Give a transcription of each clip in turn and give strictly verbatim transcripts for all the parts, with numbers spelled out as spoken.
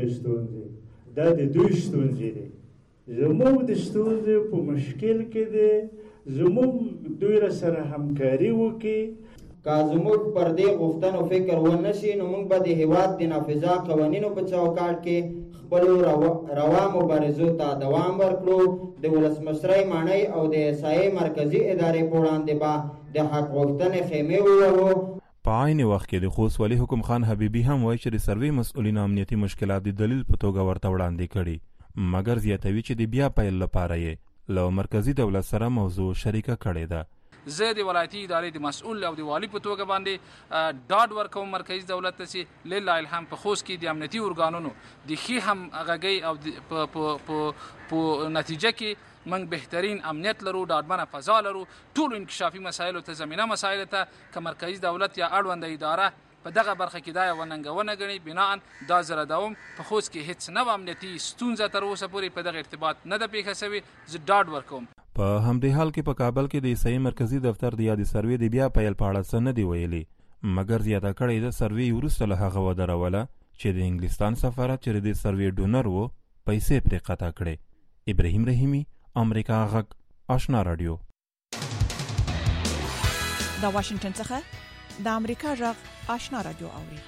ستونزې دا د دوی ستونزې دي. زموږ د ستونزې په مشکل کې دی زموږ دوی را سره همکاري وکړي. که زموږ پر دې غوښتنو فکر ونه شي نو موږ به د هېواد د نافذه قوانینو په چوکاټ کې خپلو روا مبارزو ته دوام ورکړو. د ولسمشرۍ ماڼۍ او د احصایې مرکزي ادارې په وړاندې به د حق غوښتنې خیمې ووهو. په عین وخت کې د خوست والي حکم خان حبیبي هم وایي چې د سروې مسؤلینو امنیتي مشکلات د دلیل په توګه ورته وړاندې کړي، مګر زیاتوي چې د بیا پیل لپاره یې له مرکزي دولت سره موضوع شریکه کړې ده. زه د ولایتي ادارې د مسؤل او د والي په توګه باندې ډاډ ورکوم مرکزي دولت ته چې لله الحمد په خوست کې د امنیتي ارګانونو د ښې همغږۍ او په نتیجه کې موږ بهترین امنیت لرو، ډاډمنه فضا لرو. ټولو انکشافي مسایلو ته زمینه مسایلو ته که مرکزي دولت یا اړونده اداره په دغه برخه کې دا یوه ننګونه ګڼي، بناء دا زه ردوم په خوست کې هیڅ نوه امنیتي ستونزه تر اوسه پورې په دغه ارتباط نه ده پیښه سوې. زه ډاډ ورکوم. په همدې حال کې په کابل کې د عیسائی مرکزي دفتر د یادې سروې د بیا پیل په اړه څه نه دي ویلي، مګر زیاته کړې ده سروې وروسته له هغه ودروله چې د انګلستان سفارت چې د سروې ډونر و پیسې پرې قطع کړې. ابراهیم رحیمي، امریکا غږ، آشنا رادیو. د واشنگټن څخه د امریکا غږ آشنا رادیو اوري.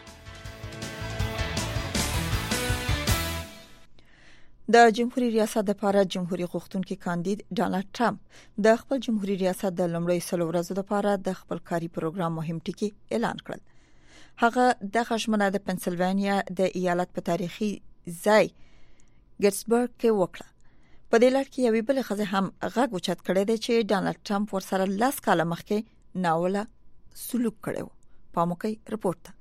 د جمهوریت ریاست لپاره جمهوریت غوښتونکي کاندید ډانلډ ټرمپ د خپل جمهوریت ریاست د لومړۍ سلو ورځو لپاره د خپل کاري پروګرام مهم ټکي اعلان کړل. هغه د خشمنه د پنسلوانیا د ایالت په تاریخي ځای ګټسبرګ کې وکړه. په دې لړ کې یوې بل خزه هم غږ اوچت کړی دی چې ډانلډ ټرمپ ورسره لاس کاله مخکې ناوله سلوک کړو. پاموکي رپورت.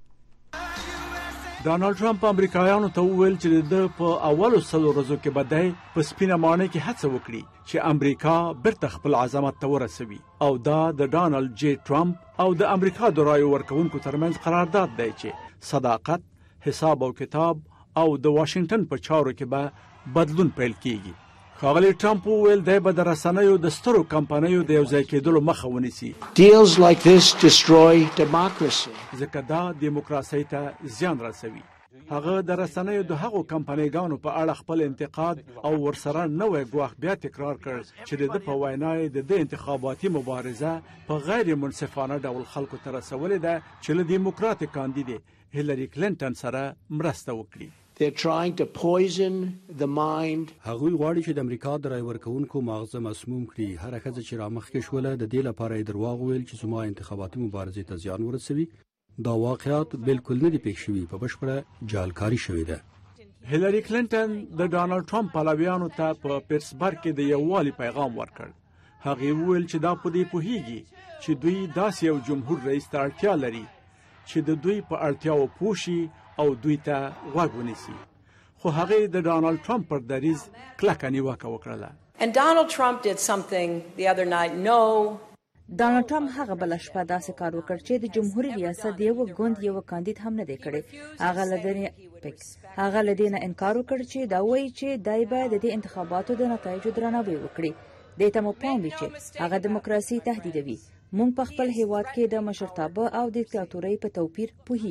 ډانلډ ټرمپ امریکایانو ته وویل چې د په اولو سلو ورځو کې به دی په سپینه ماڼۍ کې هڅه وکړي چې امریکا بیرته خپل عظمت ته ورسوي، او دا د ډانلډ جی ټرمپ او د امریکا د رایو ورکوونکو ترمنځ قرارداد دی چې صداقت، حساب او کتاب او د واشنگټن په چارو کې به بدلون پیل کیږي. ښاغلی ټرمپ وویل دی به د رسنیو د سترو کمپنیو د یو ځای کېدلو مخه ونیسي. Deals like this destroy democracy. ځکه دا دیموکراسۍ ته زیان رسوي. هغه د رسنیو د هغو کمپنیګانو په اړه خپل انتقاد او ورسره نوې ګواښ بیا تکرار کړ چې د د په وینا د د انتخاباتي مبارزه په غیر منصفانه ډول خلکو ته رسولې ده چې له دیموکراتیک کاندید هیلری کلینټن سره مرسته وکړي. They're trying to poison the mind. هغوی غواړي چې د امریکا د رای ورکوونکو ماغزه مسموم کړي. هر ښځه چې رامخکې شوله د دې لپاره یې درواغ ویل چې زما انتخاباتي مبارزې ته زیان ورسوي. دا واقعیت بالکل نه دي پېښ شوي، په بشپړه جعلکاري شوې ده. هیلری کلینټن د ډانلډ ټرمپ پلویانو ته په پیټسبرګ کې د یووالي پیغام ورکړ. هغې وویل چې دا په دې پوهیږي چې دوی داسې یو جمهور رئیس ته اړتیا لري چې د دوی په اړتیاو پوه شي او دوی ته غوږ ونیسي. خو هغې د ډانلډ ټرمپ پر دریځ کلکه نیوکه وکړله. And Donald Trump did something the other night. No. ډانلډ ټرمپ هغه بل شپه داسې کار وکړ چې د جمهوریت ریاست دی یو ګوند یو کاندید هم نه دی کړی. هغه لدې هغه لدې نه انکار وکړ چې دا وایي چې دای به د انتخاباتو د نتایجو درناوی وکړي. د تمو پام وی چې هغه دیموکراسي تهدیدوي. مونږ په خپل هیواد کې د مشرتابه او دیکتاتورۍ په توپیر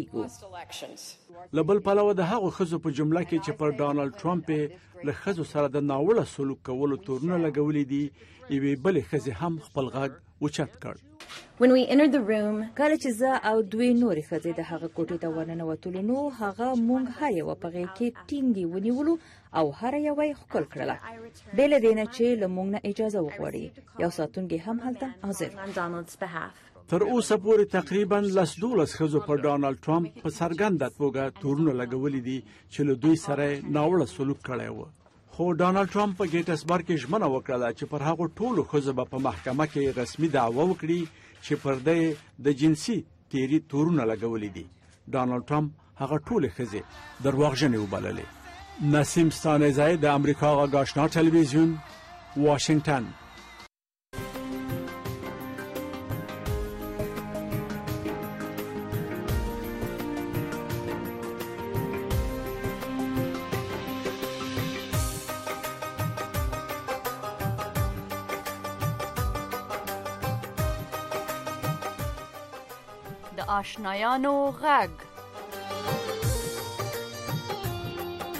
پوهیږو. له بل پلوه د هغو ښځو په جمله کې چې پر ډانلډ ټرمپ له ښځو سره د ناوړه سلوک کولو تورونه لګولي دي، یوې بلې ښځې هم خپل غږ اوچت کړ. When we entered the room, کله چې زه او دوی نورې ښځې د هغه کوټې ته ورننوتلو نو هغه مونږ هر یوه په غېږ کې ټینګې ونیولو او هر یوه یې ښکل کړله، بې له دې نه چې له مونږ نه اجازه وغواړي. یو ساتونکی هم هلته حاضر. تر اوسه پورې تقریبا لس دولس ښځو پر ډانلډ ټرمپ په څرګنده توګه تورونه لګولي دي چې له دوی سره ناوړه سلوک کړی و. خو ډانلډ ټرمپ په ګیټسبرګ کې ژمنه وکړه چې پر هغو ټولو ښځو به په محکمه کې رسمي دعوه وکړي چې پر دې د جنسي تیري تورونه لګولي دي. ډانلډ ټرمپ هغه ټولې ښځې درواغجنې وبللې. نسیم ستانزی د امریکا غږ آشنا ټلویزیون، واشنگټن. آشنایانو غږ.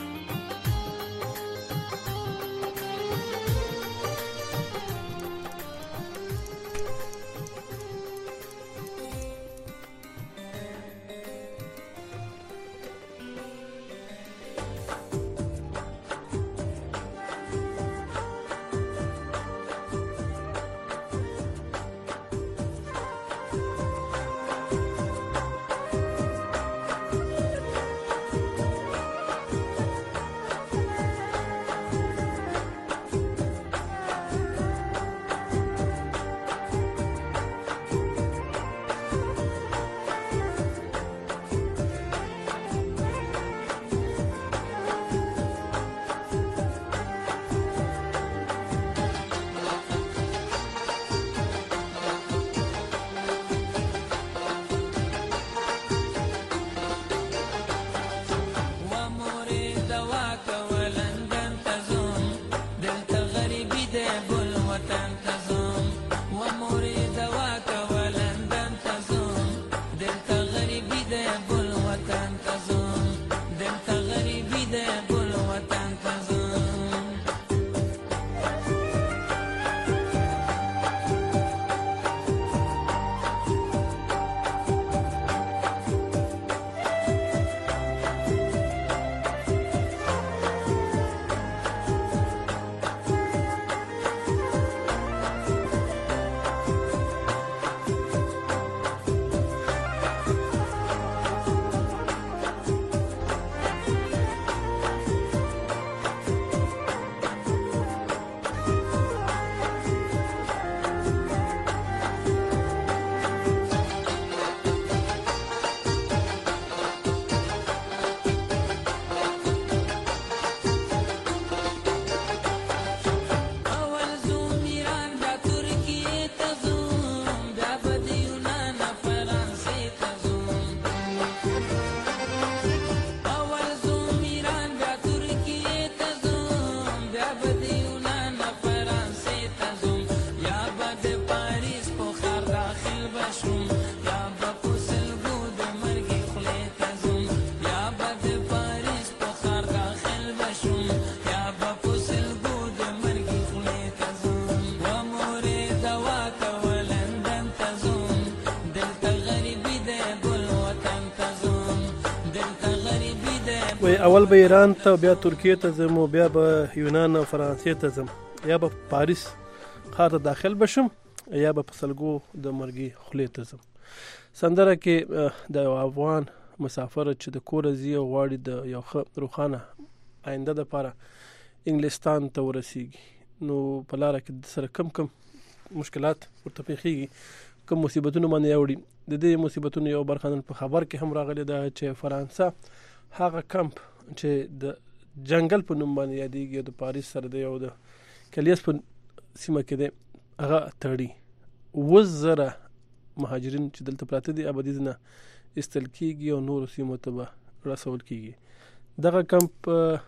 وای اول به ایران ته بیا ترکیه ته ځم او بیا به یونان او فرانسې ته ځم یا به پاریس ښار ته داخل بشم یا به په سلګو د مرګي خولې ته ځم. سندره کې د افغان مسافر چې د کور ځي او غواړي د یو ښه روښانه آینده دپاره انګلستان ته ورسیږي نو په لاره کې سره کم کم مشکلات ورته پیښیږي، کم مصیبتونه باندې اوړي. د دې مصیبتونو یو برخه نن په خبر کې هم راغلی ده چې فرانسه هغه کمپ چې د جنگل په نوم باندې یادېږي او د پاریس سره دی او د کلیس په سیمه کې دی هغه تړي. اووه زره مهاجرین چې دلته پراته دي ابدي نه ایستل کېږي او نورو سیمو ته به رسول کېږي. دغه کمپ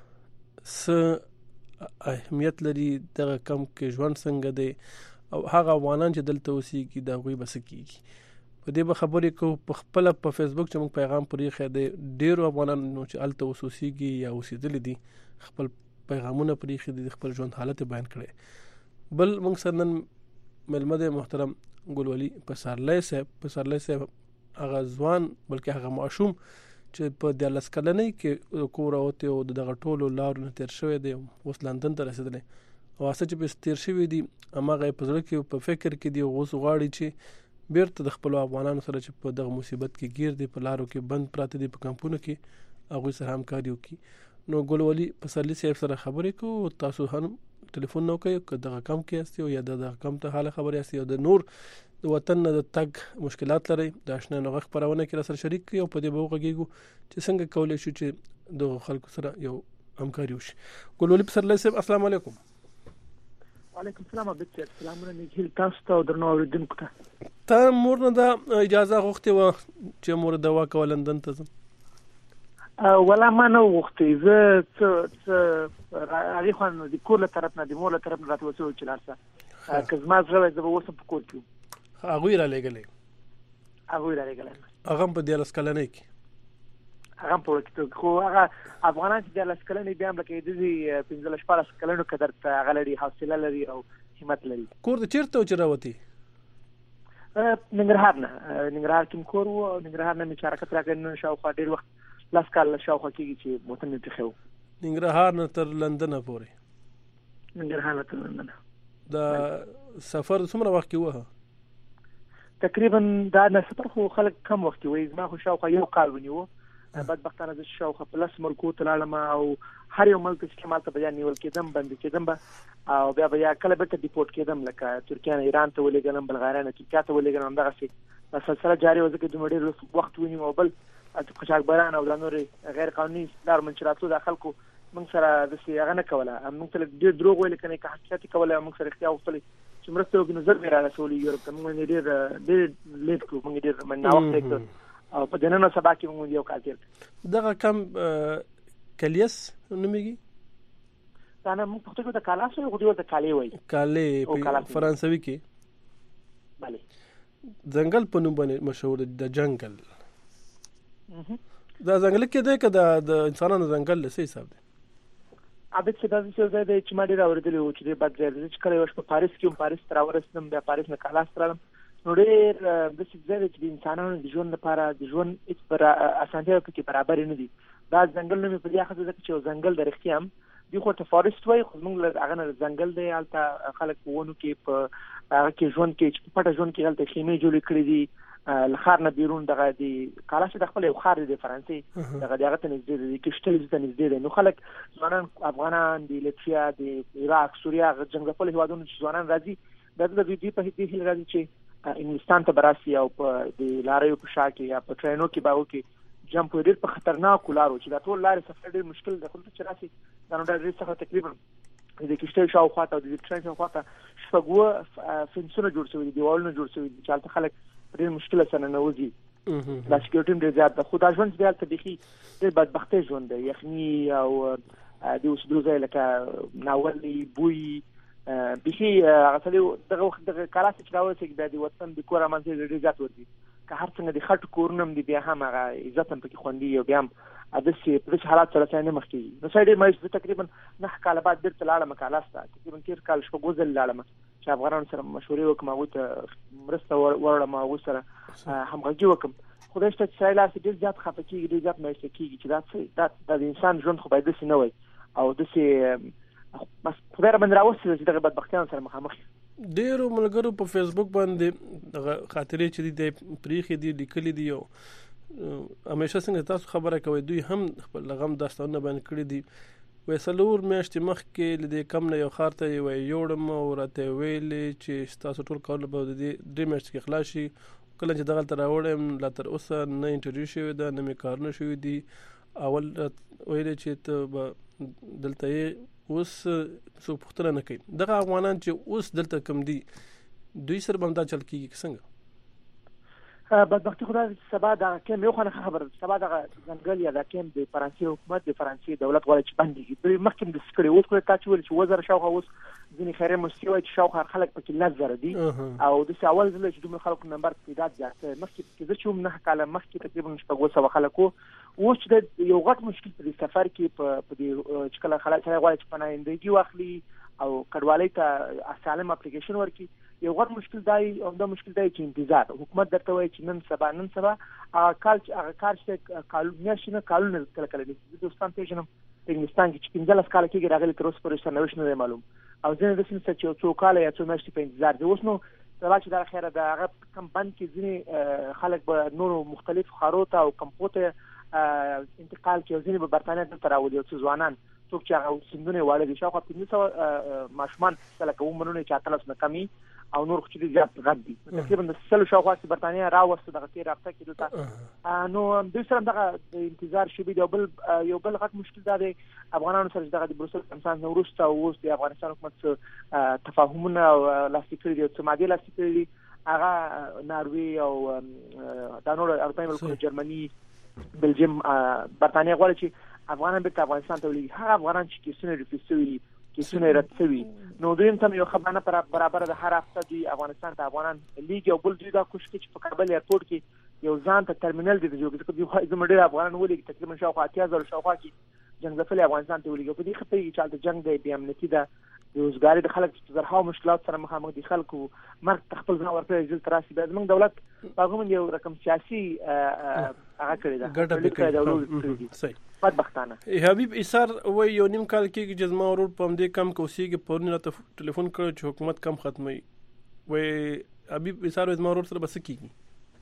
څه اهمیت لري، دغه کمپ کې ژوند څنګه دی او هغه افغانان چې دلته اوسېږي د هغوی به څه کېږي. په دې به خبرې کوو. په خپله په فیسبوک چې موږ پیغام پرېښی دی ډېرو افغانانو چې هلته اوس اوسېږي یا اوسېدلي دي خپل پیغامونه پرېښي دي، خپل ژوند حالت یې بیان کړی. بل موږ سره نن مېلمه دی محترم ګلولي پسرلی صاحب. پسرلی صاحب هغه ځوان بلکې هغه ماشوم چې په دیارلس کلنۍ کې کور راوتی او د دغه ټولو لارو نه تېر شوی دی، اوس لندن ته رسېدلی او هسه چې پرې تېر شوي دي هماغه یې په زړه کې په فکر کې دي او اوس غواړي چې بیرته د خپلو افغانانو سره چې په دغه مصیبت کې گیر دي، په لارو کې بند پراته دي، په کمپونو کې هغوی سره همکاري وکړي. نو ګلولي پسرلی صاحب سره خبرې کوو. تاسو هم ټلیفون نه کوئ که دغه کم کې یاستئ او یا د دغه کم ته حاله خبرې یاستئ او د نور د وطن نه د تګ مشکلات لرئ د اشنا نغه خپرونه کې راسره شریک کړئ او په دې به وغږېږو چې څنګه کولی شو چې دغه خلکو سره یو همکاري وشي. ګلولي پسرلی صاحب السلام علیکم. وعلیکم السلام عبد السلام علیکم تاسو ته او درنو اوریدونکو ته. تا مور نه دا اجازه غوښتې وه چې مور دوا کوه لندن ته ځم؟ ولا ما نه غوښتې، زه څه څه هغې خوا نه د کور له طرف نه د مور له طرف نه راته وڅه چې لاړ شه، که زما زړه وی زه به اوس هم په کور کې وم. هغوی رالېږلی؟ هغوی رالېږلی. هغه هم په دیارلس کلنۍ کې؟ هغه هم په وړه کې، خو هغه افغانان چې دیارلس کلنۍ بیا هم لکه داسې پنځلس شپاړس کلنو کې درته هغه لري، حوصله لري او همت لري. کور د چېرته و چې راوتې؟ ننګرهار نه، ننګرهار کې مې کور و او ننګرهار نه مې چې حرکت راکړی نن شاوخوا ډېر وخت لس کاله شاوخوا کېږي چې وطن مې پرېښی و. ننګرهار نه تر لندنه پورې؟ ننګرهار نه تر لندنه. د سفر څومره وخت کې وه؟ تقریبا دا نه سفر خو خلک کم وخت کې وایي، زما خو شاوخوا یو کال ونیو. بدبختانه زه شاوخوا په لس ملکو ته لاړم او هر یو ملک چې کوم هلته به یا نیول کېدم بندي کېدم به او بیا به یا کله بېرته ډیپورټ کېدم، لکه ترکیه نه ایران ته ولېږلم، بلغاریا نه ترکیه ته ولېږلم. همدغسې دا سلسله جاري وه، ځکه دومره ډېر وخت ونیو. او بل قاچاقبران او دا نورې غیر قانوني لارو من چې راتلو دا خلکو موږ سره داسې هغه نه کوله، موږ ته ډېر دروغ ویل که نه که حقیقت یې کولی او موږ سره رښتیا غوښتلې چې مرسته وکړي نو زر مې رارسولي یورپ ته. موږ باندې ډېر ډېر لیټ کړو، موږ یې ډېر ناوخته یې کړ او په دننه سبا کې موږ یو کال تېر کړ. دغه کم کلیس نومېږي؟ دا نه موږ پښتو کې ورته کالاس وایو، خو دوی ورته کالې وایي. کالې په فرانسوي کې؟ بلې. ځنګل په نوم باندې مشهور دی، د جنګل. دا ځنګل کې دی که د انسانانو ځنګل له څه حساب دی؟ عادت چې دا څه ځای دی چې ما ډېر اورېدلی وو چې ډېر بد ځای دی. چې کله یوه شپه پاریس کې وم، پاریس ته راورسېدم، بیا پاریس نه کالاس ته رالم، نو ډېر داسې ځای دی چې د انسانانو د ژوند لپاره د ژوند هېڅ اسانتیاوې پکې برابرې نه دي. دا ځنګل نوم یې په دې اخذ ځکه چې یو ځنګل د رښتیا هم دوی خو ته فارسټ وایي، خو زموږ له هغه نه ځنګل دی. هلته خلک په ونو کې په هغه کې ژوند کوي، چې په پټه ژوند کوي. هلته خیمې جوړې کړې دي له ښار نه بیرون. دغه د کالاش د خپل یو ښار دی د فرانسې، دغه د هغه ته نږدې دی، د کشتل ته نږدې دی. نو خلک ځوانان افغانان د لتویا، د عراق، سوریه، جنګ ځپلو هېوادونو چې ځوانان راځي، دا د دوی په دې هیله راځي چې انګلستان ته به راسي او په د لاریو په شا کې یا په ټرینو کې به وکړي جمپ. ډېر په خطرناکو لارو چې دا ټول لارې سفر ډېر مشکل دی، خو چې راسي دا نو ډېر څخه تقریبا د کشتۍ شاوخوا ته او د ټرین شاوخوا ته شپږ اووه فنسونه جوړ شوي دي، دیوالونه جوړ شوي دي چې هلته خلک ډېر مشکله سره ننوځي. دا سکیورټي هم ډېر زیات ده. خو دا ژوند چې دی هلته بیخي ډېر بدبختۍ ژوند دی، یخني او د اوسېدو ځای لکه ناولې بوی بیخي. هغه سړی دغه وخت دغه کالاس چې راورسېږي بیا د وطن د کور امانځای ډېر زیات ورځي، که هر څنګه د خټو کورونه هم دي بیا هم هغه عزت هم پکې خوندي او بیا هم داسې په داسې حالات سره سړی نه مخ کېږي. نو سړی ډېر مایوس. زه تقریبا نهه کاله بعد بېرته لاړم کالاس ته، تقریبا تېر کال شپږ اووه ځلې لاړم چې افغانانو سره مشورې وکړم، هغوی ته مرسته وروړم، هغوی سره همغږي وکړم. خدای شته چې سړی لاړ شي ډېر زیات خفه کېږي، ډېر زیات مایوسه کېږي چې دا څه دا د انسان ژوند خو باید داسې نه وای او داسې بس خدای راباندې راوستي چې دغه بدبختیانو سره مخامخ. ډېرو ملګرو په فیسبوک باندې دغه خاطرې چې دي پرېښې دي، لیکلي دي، او همیشه څنګه تاسو خبره کوئ دوی هم خپل غم داستانونه بیان کړي دي. وایي څلور میاشتې مخکې له دې کم نه یو ښار ته یې یوړم او راته یې ویلې چې ستاسو ټول کارونه به د دې درې میاشتې کې خلاص شي. کله چې دغلته راوړی لا تر اوسه نه انټرویو شوې ده، نه مې کارونه شوي دي. اول ویلې چې ته به دلته یې اوس څوک پوښتنه نه کوي. دغه افغانان چې اوس دلته کم دي دوی سره به هم دا چل کېږي که څنګه؟ بدبختي خو دا سبا دغه کیم یو خو نه خبره ده، سبا دغه ځنګل یا دا کیم د فرانسې حکومت د فرانسې دولت غواړي چې بندېږي. دوی مخکې هم داسې کړي. اوس خو تا چې ویل چې اووه زره شاوخوا، اوس ځینې خیریه موسسې وایي چې شاوخوا خلک پکې لس زره دي او داسې اول ځل چې دومره خلکو نمبر تعداد زیات شوی. مخکې پکې زه چې وم نهه کاله مخکې تقریبا شپږ اووه سوه خلک وو. اوس چې د یو غټ مشکل په دې سفر کې په دې چې کله خلک سړی غواړي چې پناهندګي واخلي او کډوالۍ ته اسالم اپلیکیشن ورکړي، یو غټ مشکل دی او دا مشکل دی چې انتظار. حکومت درته وایي چې نن سبا نن سبا هغه کال چې هغه کار چې کال میاشتې نه کالونه کله کله دي. زه دوستان پېژنم په انګلستان کې چې پنځلس کاله کېږي راغلي، تر اوسه پورې سرنوشت نه دی معلوم، او ځینې داسې نشته چې یو څو کاله یا څو میاشتې په انتظار دي. اوس نو سبا چې دا خیره د هغه کم بند کې ځینې خلک به نورو مختلفو ښارو ته او کمپو ته انتقال کوي، ځینې به برطانیه دلته راولي، او څو ځوانان څوک چې هغه سیندونه یې واړه دي شاوخوا پنځه سوه ماشومان چې لکه اووه منونه چې اتلس نه کم او نور خو چې زیات غټ دي، تقریبا د سلو شاوخوا چې برطانیه راوسته دغه تېر هفته کې دلته. نو دوی سره دغه د انتظار شوي دي. او بل یو بل غټ مشکل دا دی افغانانو سره چې دغه د بروسل کنفرانس نه وروسته اوس د افغانستان حکومت څه تفاهمونه لاسلیک کړي دي او څه مادې لاسلیک کړي دي، هغه ناروې او دا نور اروپایي ملکونه جرمني، بلجیم، برطانیه غواړي چې افغانان بیرته افغانستان ته ولېږي. هغه افغانان چې کیسونه ریفیوز شوي دي، کیسونه یې رد شوي، نو دوی هم ته یو خبرانه برابره ده. هر هفته دوی افغانستان ته افغانان لیږي او بل دوی دا کوشش کوي چې په کابل ایرپورټ کې یو ځان ته ټرمینل دي جوړ کړي. دوی وایي زموږ ډېر افغانان ولېږي، تقریبا شاوخوا اتیا زره شاوخوا کې جنګ ځپلي افغانستان ته ولېږي. په دې ښه پوهېږي چې هلته جنګ دی، بې امنیتي ده، روزګاري د خلک چې زرهاو مشکلات سره مخامخ دي، خلکو مرګ ته خپل ځان ورکړی دلته راسي. بیا زموږ دولت په هغه باندې یو رقم سیاسي هغه کړې ده، بدبختانه. حبیب ایثار وایي یو نیم کال کېږي چې زما ورور په همدې کم کې اوسېږي، پرون راته ټلیفون کړی چې حکومت کم ختموي. وایي حبیب ایثار وایي زما ورور سره به څه کېږي؟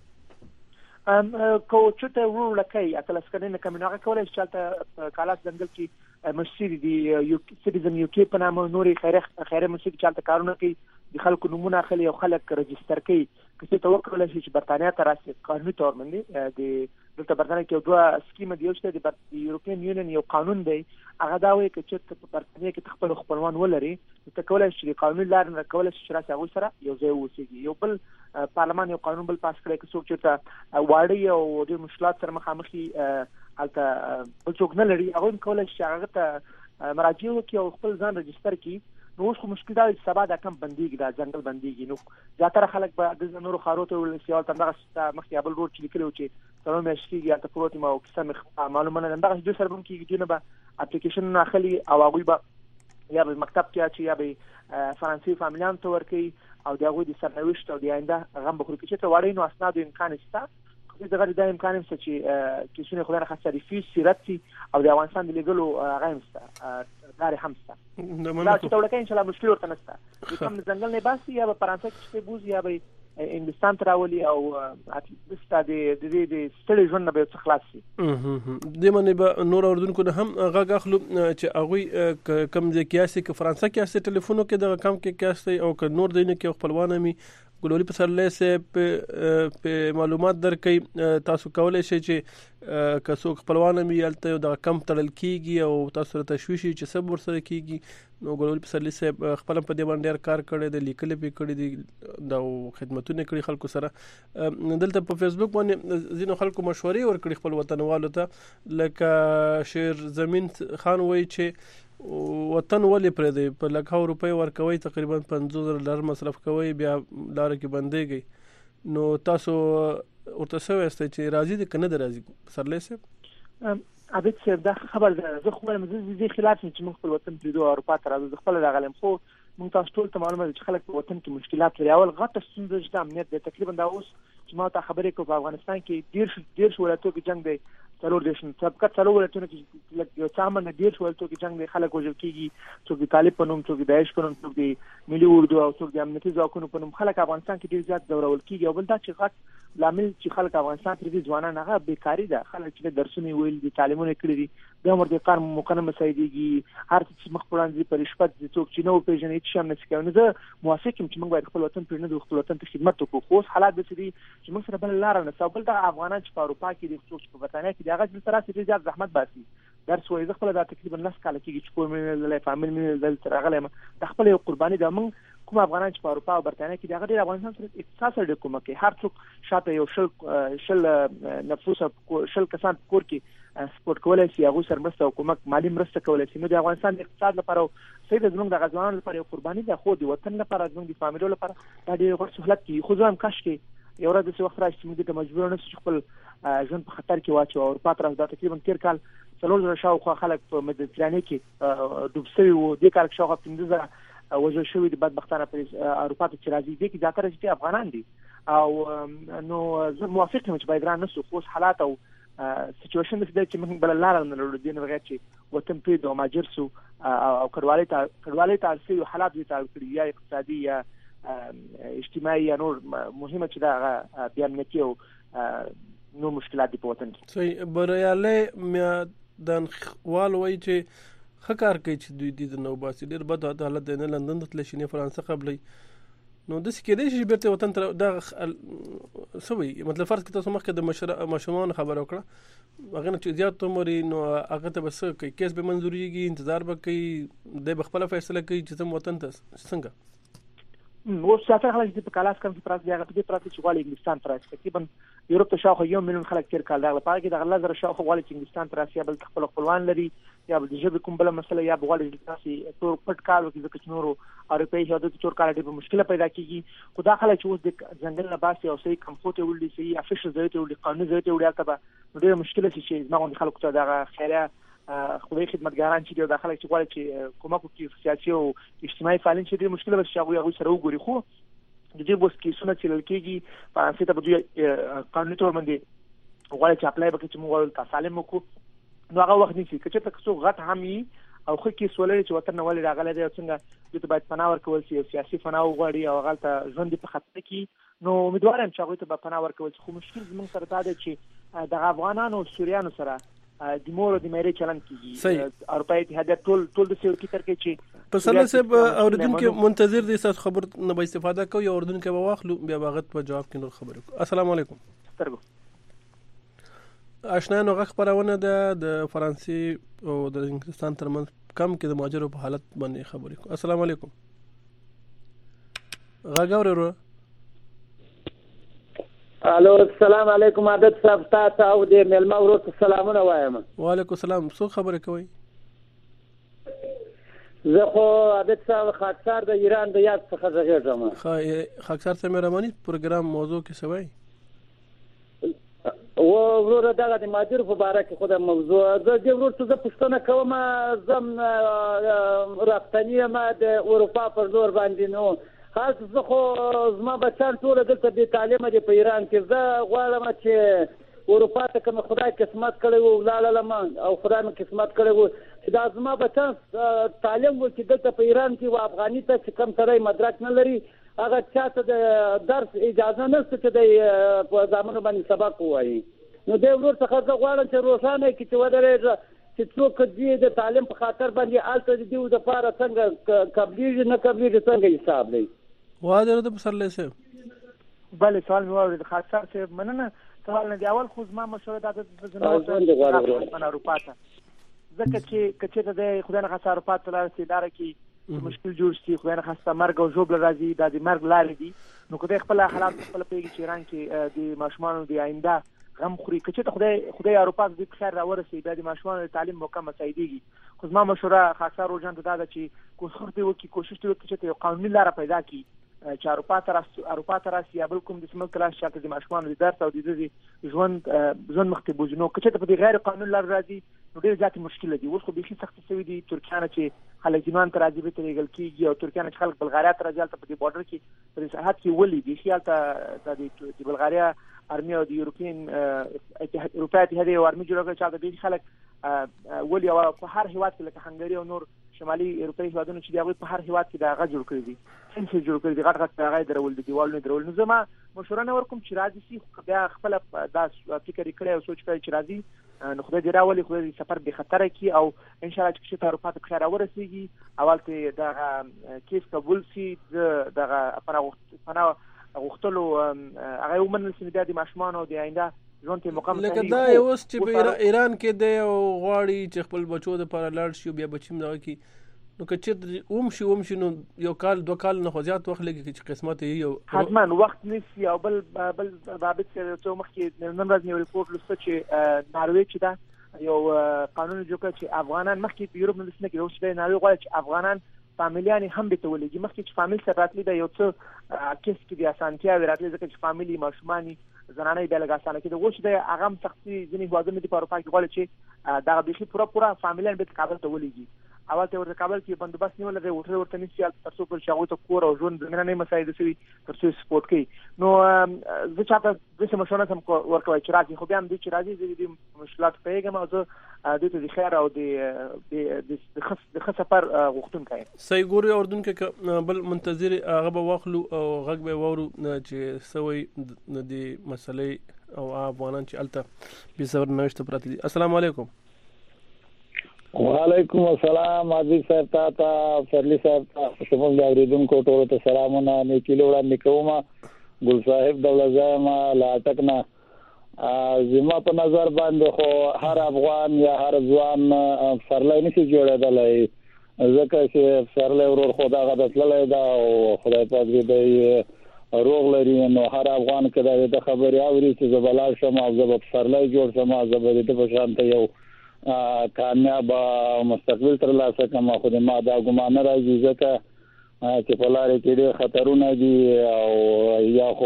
که چېرته ورور لکۍ اتلس کلنې نه کم نو هغه کولی شي چې هلته کالاس ځنګل کې مشري دي سټیزن یو کې په نامه نورې خیریه خیریه مشري چې هلته کارونه کوي، د خلکو نومونه اخلي او خلک رجسټر کوي. که څه ته وکولی شي چې برطانیه ته راسي قانوني طور باندې د دلته برطانیه کې یو دوه سکیمه دي. یو چې د یورپین یونین یو قانون دی، هغه دا وایي که چېرته په برطانیه کې ته خپل خپلوان ولري نو ته کولی شي چې د قانوني لارې نه کولی شي چې راسي هغوی سره یو ځای واوسېږي. یو بل پارلمان یو قانون بل پاس کړی که څوک چېرته واړه او ډېر مشکلات سره مخامخ وي هلته بل څوک نه لري، هغوی هم کولی شي چې هغه ته مراجعه وکړي او خپل ځان رجسټر کړي. نو اوس خو مشکل دا چې سبا دا کم بندېږي، دا ځنګل بندېږي، نو زیاتره خلک به د نورو ښارو ته وړل شي. هلته همدغه مخکې بل روډ چې لیکلی و چې څلور میاشتې کېږي هلته پروت یم او کیسه مې معلومه نه ده. همدغسې دوی سره به هم کېږي، دوی نه به اپلیکیشنونه اخلي او هغوی به یا به مکتب کې اچي یا به فرانسوي فامیلیانو ته ورکوي او د هغوی د سرنوشت او د آینده غم به خوري. که چېرته واړی نو اسنادو امکان شته، دغه دا امکان هم شته چې کیسونه خدای نخواسته ریفیوز شي، رد شي او د افغانستان د لیږلو هغه هم شته، لارې هم شته. دا چې ته وړکه انشاءالله مشکل ورته نشته. د کم د ځنګل نه باسي یا به فرانسه کې شپې بوځي یا به انګلستان ته راولي او دسته د دې د ستړي ژوند نه به څه خلاص شي. دې باندې به نور اردوونکو نه هم غږ اخلو چې هغوی کم ځای کې یاستئ، که فرانسه کې یاستئ ټلیفونو کې دغه کم کې یاستئ او که نور ځایونه کې خپلوان مي ګلولي پسرلی صاحب په معلومات درکوي. تاسو کولی شئ چې که څوک خپلوان مي هلته دغه کم تړل کېږي او تاسو سره تشویش چې څه به ورسره کېږي، نو ګلولي پسرلی صاحب خپل هم په دې باندې ډېر کار کړی دی، لیکلې به کړي دي، دا خدمتونه کړي خلکو سره. دلته په فیسبوک باندې ځینو خلکو مشورې ورکړي خپل وطنوالو ته، لکه شیر زمین خان وایي چې وطن ولې پرېږدئ، په لکهاو روپۍ ورکوئ، تقریبا پنځوس زره ډالر مصرف کوئ، بیا لاره کې بندېږئ. نو تاسو ورته څه وایاستئ چې راضي دي که نه دی راضي پسرلی صاحب؟ عابد صاحب دا خبر ده، زه خو وایم زه دې خلاف یم چې موږ خپل وطن پرېږدو او اروپا ته راځو. زه خپله راغلی یم، خو موږ تاسو ټول ته معلومه ده چې خلک په وطن کې مشکلات لري. اول غټه ستونزه چې د امنیت دی. تقریبا دا اوس چې ما ته خبرې کوو په افغانستان کې دېرش دېرش ولایتونو کې جنګ دی، څلور دېرش سبقه څلور ولایتونو کې یو څه امن نه دېرش ولایتونو کې جنګ دی، خلک وژل کېږي، څوک د طالب په نوم، څوک د داعش په نوم، څوک د ملي اردو او څوک د امنیتي ځواکونو په نوم. خلک افغانستان کې ډېر زیات ځورول کېږي. او بل دا چې غټ لامل چې خلک افغانستان پرېږدي ځوانان هغه بیکاري ده. خلک چې درسونه ویل دي، تعلیمونه کړي دي، د عمر د کار موقع نه مساعدېږي، هر څه چې مخ په وړاندې په رشوت دي، څوک چې نه وپېژني هېڅ شی هم نشي کولی. نو زه موافق یم چې موږ باید خپل وطن پرېږدو، خپل وطن ته خدمت وکړو. خو اوس حالات داسې دي چې موږ سره بله لاره نشته. او بل دغه افغانان چې په اروپا کې دي، څوک چې په برطانیه کې دي، هغه دلته راسي ډېر زیات زحمت باسي، درس وایي. زه خپله دا تقریبا لس کاله کېږي چې کور مې نه لیدلی، فامیل مې نه دلته راغلی یم. دا خپله یو قرباني ده. موږ کوم افغانان چې په اروپا او برطانیه کې دي هغه ډېر افغانستان سره اقتصاد سره ډېر کومک کوي. هر څوک شاته یو شل شل نفوس شل کسان په کور کې سپورټ کولی شي، هغوی سره مرسته او کومک مالي مرسته کولی شي. نو د افغانستان د اقتصاد لپاره صحیح ده، زموږ د ځوانانو لپاره یو قرباني ده، خو د وطن لپاره زموږ د فامیلو لپاره دا ډېر غوړ سهولت کېږي. خو زه هم کاشکې یو ورځ داسې وخت راشي چې موږ دې ته مجبور نه شو چې خپل ژوند په خطر کې واچوو او اروپا ته راشو. دا تقریبا تېر کال څلور زره شاوخوا خلک په مدیترانې کې ډوب شوي وو. دې کال کې شاوخوا پنځه زره وژل شوي دي بدبختانه په اروپا ته چې راځي. دې کې زیاتره چې افغانان دي. او نو زه موافق یم چې باید را نه شو. خو اوس حالات او سچویشن داسې دی چې موږ بله لاره نه لرو، دې نه بغیر چې وطن پرېږدو او مهاجر شو او کډوالۍ ته کډوالۍ ته اړ شوي حالات دوی ته اړ کړي، یا اقتصادي یا اجتماعي یا نور مهمه چې دا هغه بې امنیتي او نور مشکلات دي په وطن کې. صحیح. بریالی میدانوال وایي چې ښه کار کوي چې دوی دې ته نه وباسي. ډېر بد حالت دی، نه لندن ته تللی شي نه فرانسه قبلی. نو داسې کېدای شي چې بېرته وطن ته دا څه وایي، مطلب فرض کړه تاسو مخکې د ماشومانو خبره وکړه، هغې نه چې زیات عمر وي نو هغه ته به څه کوي، کیس به منظورېږي، انتظار به کوي، دی به خپله فیصله کوي چې ځم وطن ته څنګه؟ اوس زیاتره خلک چې په کالاس کم کې پراته دي هغه په دې پراته چې غواړي انګلستان ته راشي. تقریبا یوروپ ته شاوخوا یو میلیون خلک تېر کال راغله، په هغه کې دغه لس زره شاوخوا غواړي چې انګلستان ته راشي، یا بلکې خپل خپلوان لري، یا به د ژبې کوم بله مسله، یا به غواړي چې داسې تور پټ کار وکړي، ځکه چې نورو اروپایي هېوادونو کې تور کار ډېر په مشکله پیدا کېږي. خو دا خلک چې اوس د ځنګل نه باسي او صحیح کمپو ته وړي، صحیح افیشل ځای ته وړي، قانوني ځای ته وړي، هلته به نو ډېره مشکله شي چې زما غوندې خلکو ته دغه خیریه خدای خدمتګاران چې دي او دا خلک چې غواړي چې کومک وکړي سیاسي او اجتماعي فعالین چې ډېر مشکله به شي هغوی هغوی سره وګوري. خو د دې اوس کیسونه څېړل کېږي، فرانسې ته به دوی قانوني طور باندې غواړي چې اپلای وکړي چې موږ غواړو دلته اسالم وکړو. نو هغه وخت نیسي. که چېرته څوک غټ هم وي او ښه کیس ولري چې وطن نه ولې راغلی دی او څنګه دوی ته باید پناه ورکول شي، یو سیاسي پناه وغواړي او هغه هلته ژوند یې په خطر کې، نو امیدوار یم چې هغوی ته به پناه ورکول شي. خو مشکل زموږ سره دا دی چې دغه افغانانو او سوریانو سره د مور او د میرې چلند کېږي. اروپایي اتحادیه ټول ټول داسې یو فکر کوي چې پسرلی صاحب اورېدونکي منتظر دي ستاسو خبر نه به استفاده کوو، یا اورېدونکی به واخلو بیا به هغه په جواب کې نور خبرې کوو. السلام علیکم. سترګو اشنایانو غږ خپرونه ده د فرانسې او د انګلستان ترمنځ کم کې د مهاجرو په حالت باندې خبرې کوو. السلام علیکم. غږ اورې ورو. الو السلام علیکم. عادت صاحب تاسو او د ملما ورته سلامونه وایم. وعلیکم السلام. څو خبرې کوي؟ زه خو عادت صاحب خاکسار د ایران د یاد څخه زغېږم. خا خاکسار ته مهرباني پروګرام موضوع کې سوي و وروره دغه د مهاجرو په باره کې خو د موضوع زه دې ورور څه زه پوښتنه کوم زم رافتني یم د اروپا پر لور باندې نو خاص زه خو زما بچیان ټول دلته بې تعلیمه دي په ایران کې زه غواړم چې اروپا ته کوم خدای قسمت کړی وو لاړم او خدای مې قسمت کړی وو چې دا زما بچیان تعلیم وکړي دلته په ایران کې و افغاني ته چې کوم سړی مدرک نه لري هغه چاته د درس اجازه نشته چې د په زامنو باندې سبق ووایي نو دې ورور څخه زه غواړم چې روښانه کړي چې ودرېږي چې څوک دې د تعلیم په خاطر باندې هلته د دوی دپاره څنګه قبلېږي نه قبلېږي څنګه حساب دی واده د پسرلی صاحب بله سوال مې واورېد خاصار صاحب مننه سوال نه دی اول خو زما مشوره دا ده اروپا ته ځکه چې که چېرته دی خدای نخواسته اروپا ته لاړ شي لاره کې مشکل جوړ شي خدای نخواسته مرګ او ژوبله راځي دا د مرګ لارې دي نو که دی خپله حالات خپله پوهېږي چې ایران کې د ماشومانو د آینده غم خوري که چېرته خدای خدای اروپا ته دوی په خیر راورسوي بیا د ماشومانو د تعلیم موقع مساعدېږي خو زما مشوره خاصه روجان ته دا ده چې کوښښ دې وکړي کوشش دې وکړي چې یو قانوني لاره پیدا کړي چې اروپا ته راشي اروپا ته راشي یا بل کوم د ملک راشي چې د ماشومانو د درس او د دې ژوند ژوند مخ ته بوځي نو که چېرته په دې غیر قانون لار راځي نو ډېر زیاتې مشکله دي اوس خو بیخي سختې شوي دي ترکیانه چې خلک یونان ته راځي بېرته لېږل کېږي او ترکیانه چې خلک بلغاریا ته راځي هلته په دې بارډر کې په دې سرحد کې ولي بیخي هلته د بلغاریا ارمي او د یورپین اروپا اتحادیې یو ارمي جوړه کړې چې هلته ډېر خلک ولي او په هر هېواد کې لکه هنګري او نور شمالي اروپایي هېوادونه چې دي هغوی په هر هېواد کې د هغه جوړ کړي دي سنس یې جوړ کړي دي غټ غټ هغه یې درول دي دیوالونه یې درول نو زه ما مشوره نه ورکوم چې راځي سي بیا خپله دا فکر یې کړی او سوچ کړی چې راځي نو خدای دې راولي خدای دې سفر بې خطره کړي او انشاءالله چې کښته اروپا ته پښه راورسېږي او هلته دغه کیس قبول سي دغه پناه غوښتلو هغه ومنل سي بیا د ماشومانو د آینده ژوند ته موقع لکه دا یې اوس چې په ایران کې دی او غواړي چې خپل بچو دپاره لاړ شي او بیا بچي هم دغه کړي نو که چېرته اوم شي اوم شي نو یو کال دوه کال نه خو زیات وخت لګي چې قسمت یې یو حتما وخت نیسي او بل بل ضابط څو مخکې نن ورځ یو ریپورټ لوسته چې ناروې چې دا یو قانون جوړ کړ چې افغانان مخکې په یورپ نه داسې نه کېده اوس دی ناروې غواړي چې افغانان فامیلیان هم بېرته ولېږي مخکې چې فامیل سره راتلي دا یو څه کیس کې د اسانتیاوې راتلې ځکه چې فامیل یې ماشومان یې زنانه یې بیا لږ اسانه کېده اوس دی هغه هم سختي ځینې هېوادونه دي په اروپا کې غواړي چې دغه بیخي پوره پوره فامیلیان بېرته کابل ته ولېږي اول ته ورته کابل کې بندوبست نیولی دی هوټل ورته نیسي هلته تر څو پورې چې هغوی ته کور او ژوند زمینه مساعده شوي تر څو یې سپورټ کوي نو زه چاته داسې مشوره نه شم ورکوی چې راځي خو بیا هم دوی چې راځي زه د دې مشکلاتو پوهېږم او زه دوی ته د خیر او د ښه سفر غوښتونکی یم صحیح ګورې اردن کې بل منتظر هغه به واخلو او غږ به یې واورو چې څه وایي د دې مسلې او افغانان چې هلته بې صبر نوښته پراته دي السلام علیکم وعلیکم السلام عزیز صاحب تا تا فرلی صاحب تا شمول د اوریدونکو ټولو ته سلامونه نیکي وړاندې کوم ګل صاحب دولت زایم لاټک نه زما په نظر باندې خو هر افغان یا هر ځوان فرلی نشي جوړېدلی ځکه چې فرلی ورور خو دغه د تللی ده او خدای پاک دې دی روغ لري نو هر افغان که د ده خبرې اوري چې زه به لاړ شم او زه به په فرلی جوړ شم زه به د ده په شان ته یو کامیاب مستقبل ترلاسه کړم خو د ما دا ګمان نه راځي ځکه چې په لارې کې ډېر خطرونه دي او یا خو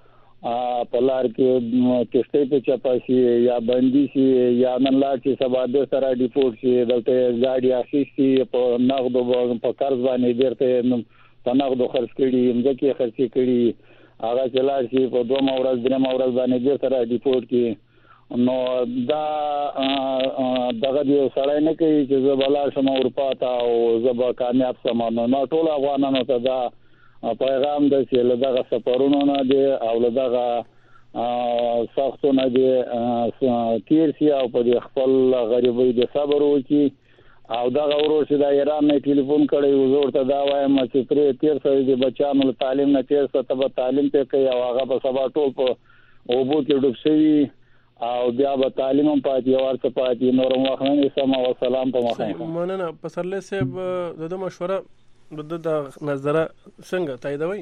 په لار کې کښتۍ په چپه شي یا بندي شي یا نن لاړ چې سبا د سره ډیپورټ شي دلته ګاډي اخیستي په نغدو په قرض باندې بیرته په نغدو خرڅ کړي مځکې خرڅې کړي هغه چې لاړ شي په دویمه ورځ درېیمه ورځ باندې بیرته را ډیپورټ کړي نو دا دغه دی سړی نه کوي چې زه به لاړ شم اروپا ته او زه به کامیاب شم نو ما ټولو افغانانو ته دا پیغام دی چې له دغه سفرونو نه دی او له دغه سختو نه دی تېر شي او په دې خپل غریبۍ د صبر وکړي او دغه ورور چې د ایران نه ټلیفون کړی و زه ورته دا وایم چې پرې تېر سوی د بچیانو له تعلیم نه تېر شه ته به تعلیم پرې کوي او هغه به سبا ټول په اوبو کې ډوب شوي او بیا به تعلیم هم پاتې او هر څه پاتې نور هم وخت نه نیسم او سلام په مخه مننه پسرلی صاحب د ده مشوره د ده د نظره څنګه تاییدوئ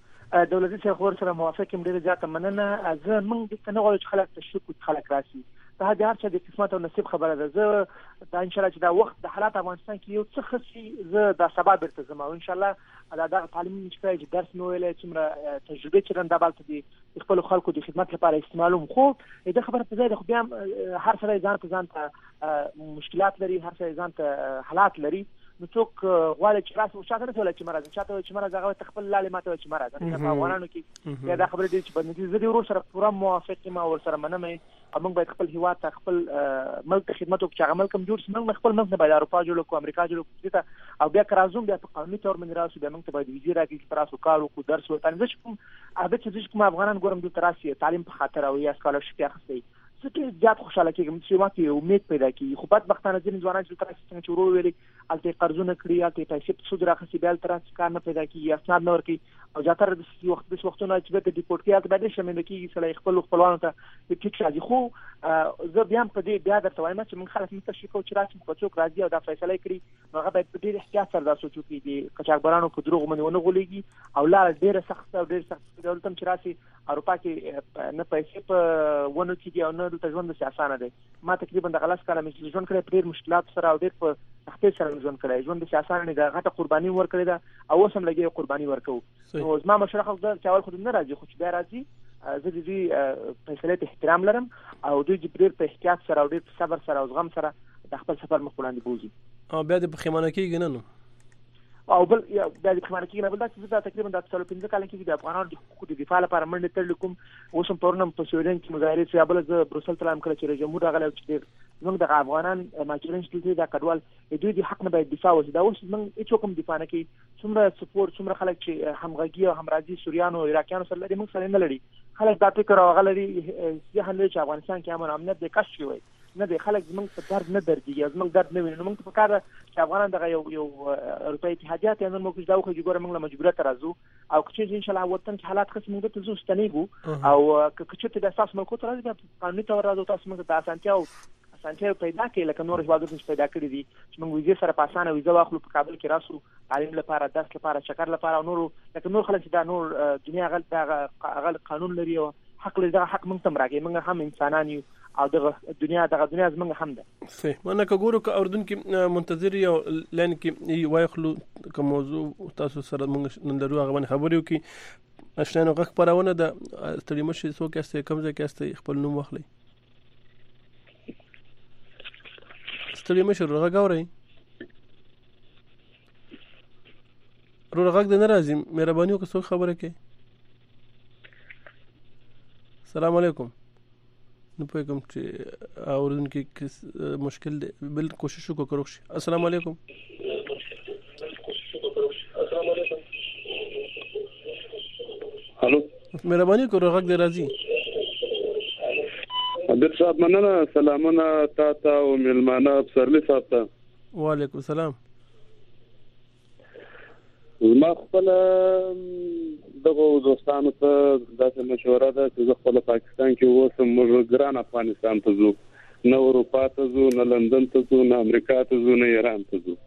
دولتي صاحب ور سره موافق یم ډېره زیاته مننه زه موږ دلته نه غواړو چې خلک تشویق کړي خلک راشي دا د هر چا د قسمت او نصیب خبره ده. زه دا ان شاء الله چې دا وخت د حالات افغانستان کې یو څه خسي زه دا سبا بیرته زما ان شاء الله دا د تعلیم چې درس نو ویلې څومره تجربه چې رنده بالته دي خپل خلکو د خدمت لپاره استعمالوم. خو دا خبره په ځای ده، خو بیا هر سره ځان په ځان ته مشکلات لري، هر سره ځان ته حالات لري. نو څوک غواړي چې راسو شاته نه ولې چې مراد شاته چې مراد هغه تخپل لاله ماته چې مراد په افغانانو کې دا خبره دي چې باندې زه د ورو سره پوره موافق ما ور سره منم. موږ باید خپل هیواد ته خپل ملک خدمت وکړو چې هغه ملک جوړ شي. موږ خپل ملک نه باید اروپا جوړ کړو، امریکا جوړ کړو، او بیا کرازوم بیا په قانوني تور باندې راسو. بیا موږ ته باید ویزه راکړي چې تاسو کار وکړو، درس وکړو. زه چې کوم هغه چې کوم افغانان ګورم د تراسي تعلیم په خاطر او یا سکالرشپ اخیستي څه زیات خوشاله کېږم چې ماته امید پیدا کیږي. خو بدبختانه ځینې ځوانان چې تراسي څنګه چې ورو ویلي الته قرضونه کړی، الته پیسې په سود راخسي، بیا تراسي کار نه پیدا کیږي، اسناد نه ورکي، او زیاتره د وخت د وختونو چې به د ډیپورت کېږي باندې شمه کېږي سره خپل خپلوانو ته د ټیک راځي. خو زه بیا په دې بیا درته وایم چې موږ خلک متشکر کوو چې راځي په څوک راځي او دا فیصله کړي. هغه باید په ډېر احتیاط سره دا سوچو کې دي قاچاقبرانو په دروغ باندې ونه غولېږي او لار ډېره سخت او ډېر سخت دولت هم چې راسي اروپا کې نه پیسې په ونه کې دي او نه د ژوند اسانه دی. ما تقریبا د غلاس کاله مې ژوند کړی ډېر مشکلات سره او ډېر په سختۍ سره ژوند کړی. ژوند اسانه نه دی، غټه قرباني ورکړې ده او اوس هم لګي قرباني ورکو. نو زما مشوره خو دا چې اول خو نه راځي، خو چې بیا راځي زه د دې فیصلې ته احترام لرم او دوی ډېر په احتیاط سره او ډېر په صبر سره او زغم سره د خپل سفر مخ وړاندې بوزي. او بیا د پخیمانه کېږي نه نو او بل یا د پخیمانه کېږي نه بل دا چې دا تقریبا د څلور پنځه کال کې د افغانانو د حقوقو د دفاع لپاره منډه تړل کوم. اوس هم پرونم په سویډن کې مظاهره چې بل ز بروسل ته هم کړی چې رئیس جمهور هغه چې موږ د افغانان ماچرن چې د کډوال دوی د حق نه باید دفاع وکړي. دا اوس موږ هیڅ کوم دفاع نه کوي. څومره سپورټ څومره خلک چې همغږي او همراضي سوریانو عراقیانو سره لري، موږ سره نه لري. خلک دا فکر او غلري ځه نه چې افغانستان کې امن امنیت د کش شوی نه دی. خلک زموږ په درد نه درځي، زموږ درد نه ویني. نو موږ په کار چې افغانان دغه یو یو اروپایي اتحادیه ته نن موږ دا وخت ګوره موږ له مجبوریت راځو او چې ان شاء الله وطن کې حالات خاص موږ ته زو ستنیږو او که چې د اساس ملکو ته راځي قانوني تور راځو تاسو موږ ته اسانتیا او اسانتیا پیدا کړي لکه نور هیوادونو چې پیدا کړی دي چې موږ ویزه سره په اسانه ویزه واخلو په کابل کې راسو تعلیم لپاره، درس لپاره، چکر لپاره او نور لکه نور خلک چې دا نور دنیا غل دا قانون لري او حق لري. دا حق موږ تم راګي، موږ هم انسانان یو او دغه دنیا دغه دنیا زمونږ هم ده. صحیح. منه کګورو ک اردن کې منتظر یو لین کې وایخلو کوم موضوع تاسو سره موږ نن درو هغه باندې خبرې وکي اشنانو غږ پرونه د ستړي مشي سو کېسته کوم ځای کېسته خپل نوم واخلي. ستړي مشي روغه غوري روغه غږ د ناراضي مهرباني وکړه څو خبره کې. السلام علیکم. نو په کوم چې اوردن کې مشکل دی بل کوشش وکړو. السلام علیکم. هالو مهرباني کوو غږ دی راځي. حضرت صاحب مننه، سلامونه تا ته او ملمانه افسرلی صاحب ته. وعلیکم السلام. زما خپل دغه دوستانو ته داسې مشوره ده چې زه خپل پاکستان کې اوسم، موږ ګران افغانستان ته ځو، نه اروپا ته ځو، نه لندن ته ځو، نه امریکا ته ځو، نه ایران ته ځو.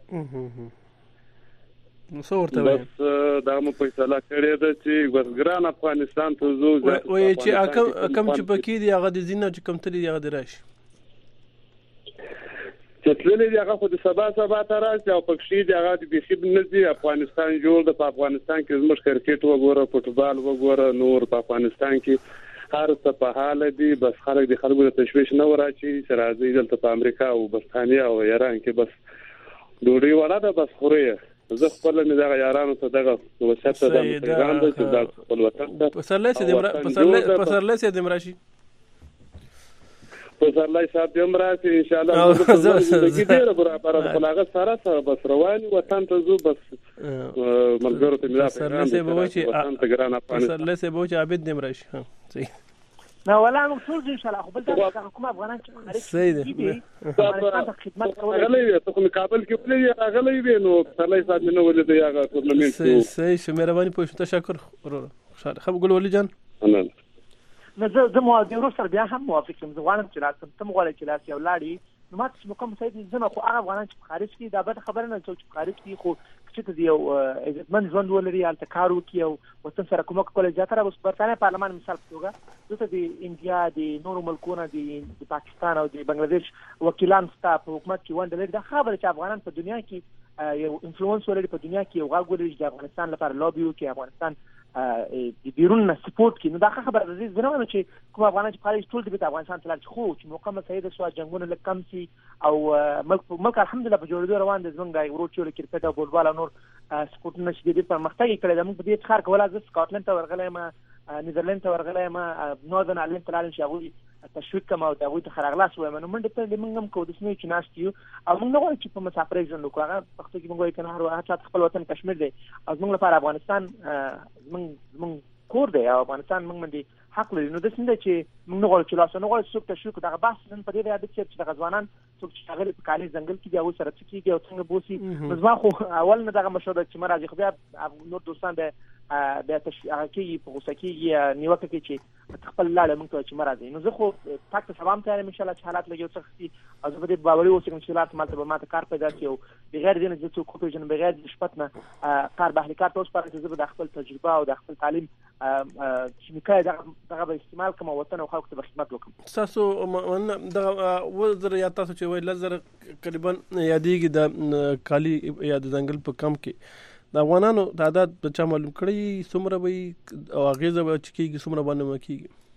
څه ورته وایي؟ بس دا مو فیصله کړې ده چې بس ګران افغانستان ته ځو. وایي چې کم چې پکې دي هغه د ځینې چې کم تلي دي هغه د راشي چې تللی دی هغه خو د سبا سبا ته راشي او پکښې دی هغه د بیخي نه ځي. افغانستان جوړ ده. په افغانستان کې زموږ کرکټ وګوره، فوټبال وګوره، نور په افغانستان کې هر څه په حاله دي. بس خلک د خلکو د تشویش نه ورچي چې راځي دلته په امریکا او برتانیا او ایران کې بس ډوډۍ وړه ده بس خوري. زه خپل مې دغه یارانو ته دغه وصیت ته د پیغام ده چې دا خپل وطن ته پسرلی سي د پسرلی سي د مراشي پسرلی صاحب دې مراشي ان شاء الله. زه ډیره برابر ده خلاغه سره سره بس رواني وطن ته زو بس ملګرو ته مې پسرلی سي به چې وطن ته ګران افغانستان پسرلی سي به چې عابد دې مراشي. ها صحیح. نه ولا موږ ټول ان شاء الله خو بل دا کوم افغانان چې خارج صحیح ده خدمت کوي. غلې ته کوم کابل کې پلي غلې وي نو پسرلی صاحب نو ولې دی هغه ټورنمنت. صحیح صحیح. مهرباني پوښتنه تشکر. خوشاله خو ګل ولي جان. نه زه زه مو د ورو سره بیا هم موافق یم. زه غواړم چې راتم تم غواړم چې لاس یو لاړی نو ماته چې مقام سید زما خو هغه افغانان چې خارج کې دا به خبره نه چې خارج کې خو چې یو عزتمن ژوند ولري هلته کار وکړي او وطن سره کومک وکړي زیاتره اوس برتانیا پارلمان مثال په توګه دلته د انډیا د نورو ملکونو د پاکستان او د بنگلاديش وکیلان ستا په حکومت کې ونډه لري دا خبره چې افغانان په دنیا کې یو انفلوئنس ولري په دنیا کې یو غږ ولري چې د افغانستان لپاره لابي وکړي افغانستان د بیرون نه سپورت کړي نو دا خبره د زه نه وایم چې کوم افغانان چې خارج ټول د افغانستان ته لاړ خو چې مقام سید سو جنگونه لږ کم سي او ملک ملک الحمدلله په جوړېدو روان دي زمونږ ورو چې کرکټ او فوټبال او نور سپورتونه چې د پرمختګ کړي د موږ په دې ښار کې ولا ز سکاټلند ته ورغلی ما نیدرلند ته ورغلی ما نورذرن آیرلند ته لاړم چې هغوی تشویق کوم او د هغوی ته ښه راغلاست وایم نو موږ ته د موږ هم کوو داسې نه چې ناست یو او موږ نه غواړو چې په مسافرۍ ژوند وکړو هغه پښتو کې موږ وایو که نه هر چا خپل وطن کشمیر دی او زموږ لپاره افغانستان زموږ زموږ کور دی او افغانستان موږ باندې حق لري نو داسې نه دی چې موږ نه غواړو چې لاس نه غواړو څوک تشویق دغه بحث نن په دې عادت چې دغه ځوانان څوک چې هغه په کالي ځنګل کې دی هغوی سره څه کېږي او څنګه بوسي نو زما خو اول نه دغه مشوره چې ما راځي خو بیا نور دوستان بیا بیا هغه کېږي په غوسه کېږي نیوکه کوي چې خپل لاړه موږ ته چې ما راځي نو زه خو تګ ته سبا هم تیار یم انشاءالله چې حالات لږ یو څه ښه شي او زه په دې باوري اوسېږم چې حالات مالته به ماته کار پیدا کړي او بغیر دې نه زه څوک وپېژنم بغیر د شپت نه کار به اهلي کار ته وسپارم چې زه به د خپل تجربه او د خپل تعلیم چې مې کړی دغه به استعمال کړم او وطن او خلکو ته به خدمت وکړم ستاسو دغه اووه زره یا تاسو چې وایي لس زره تقریبا یادېږي د کالي یا د ځنګل په کم کې د افغانانو تعداد د چا معلوم کړی څومره به او اغېزه به چې کېږي څومره باندې به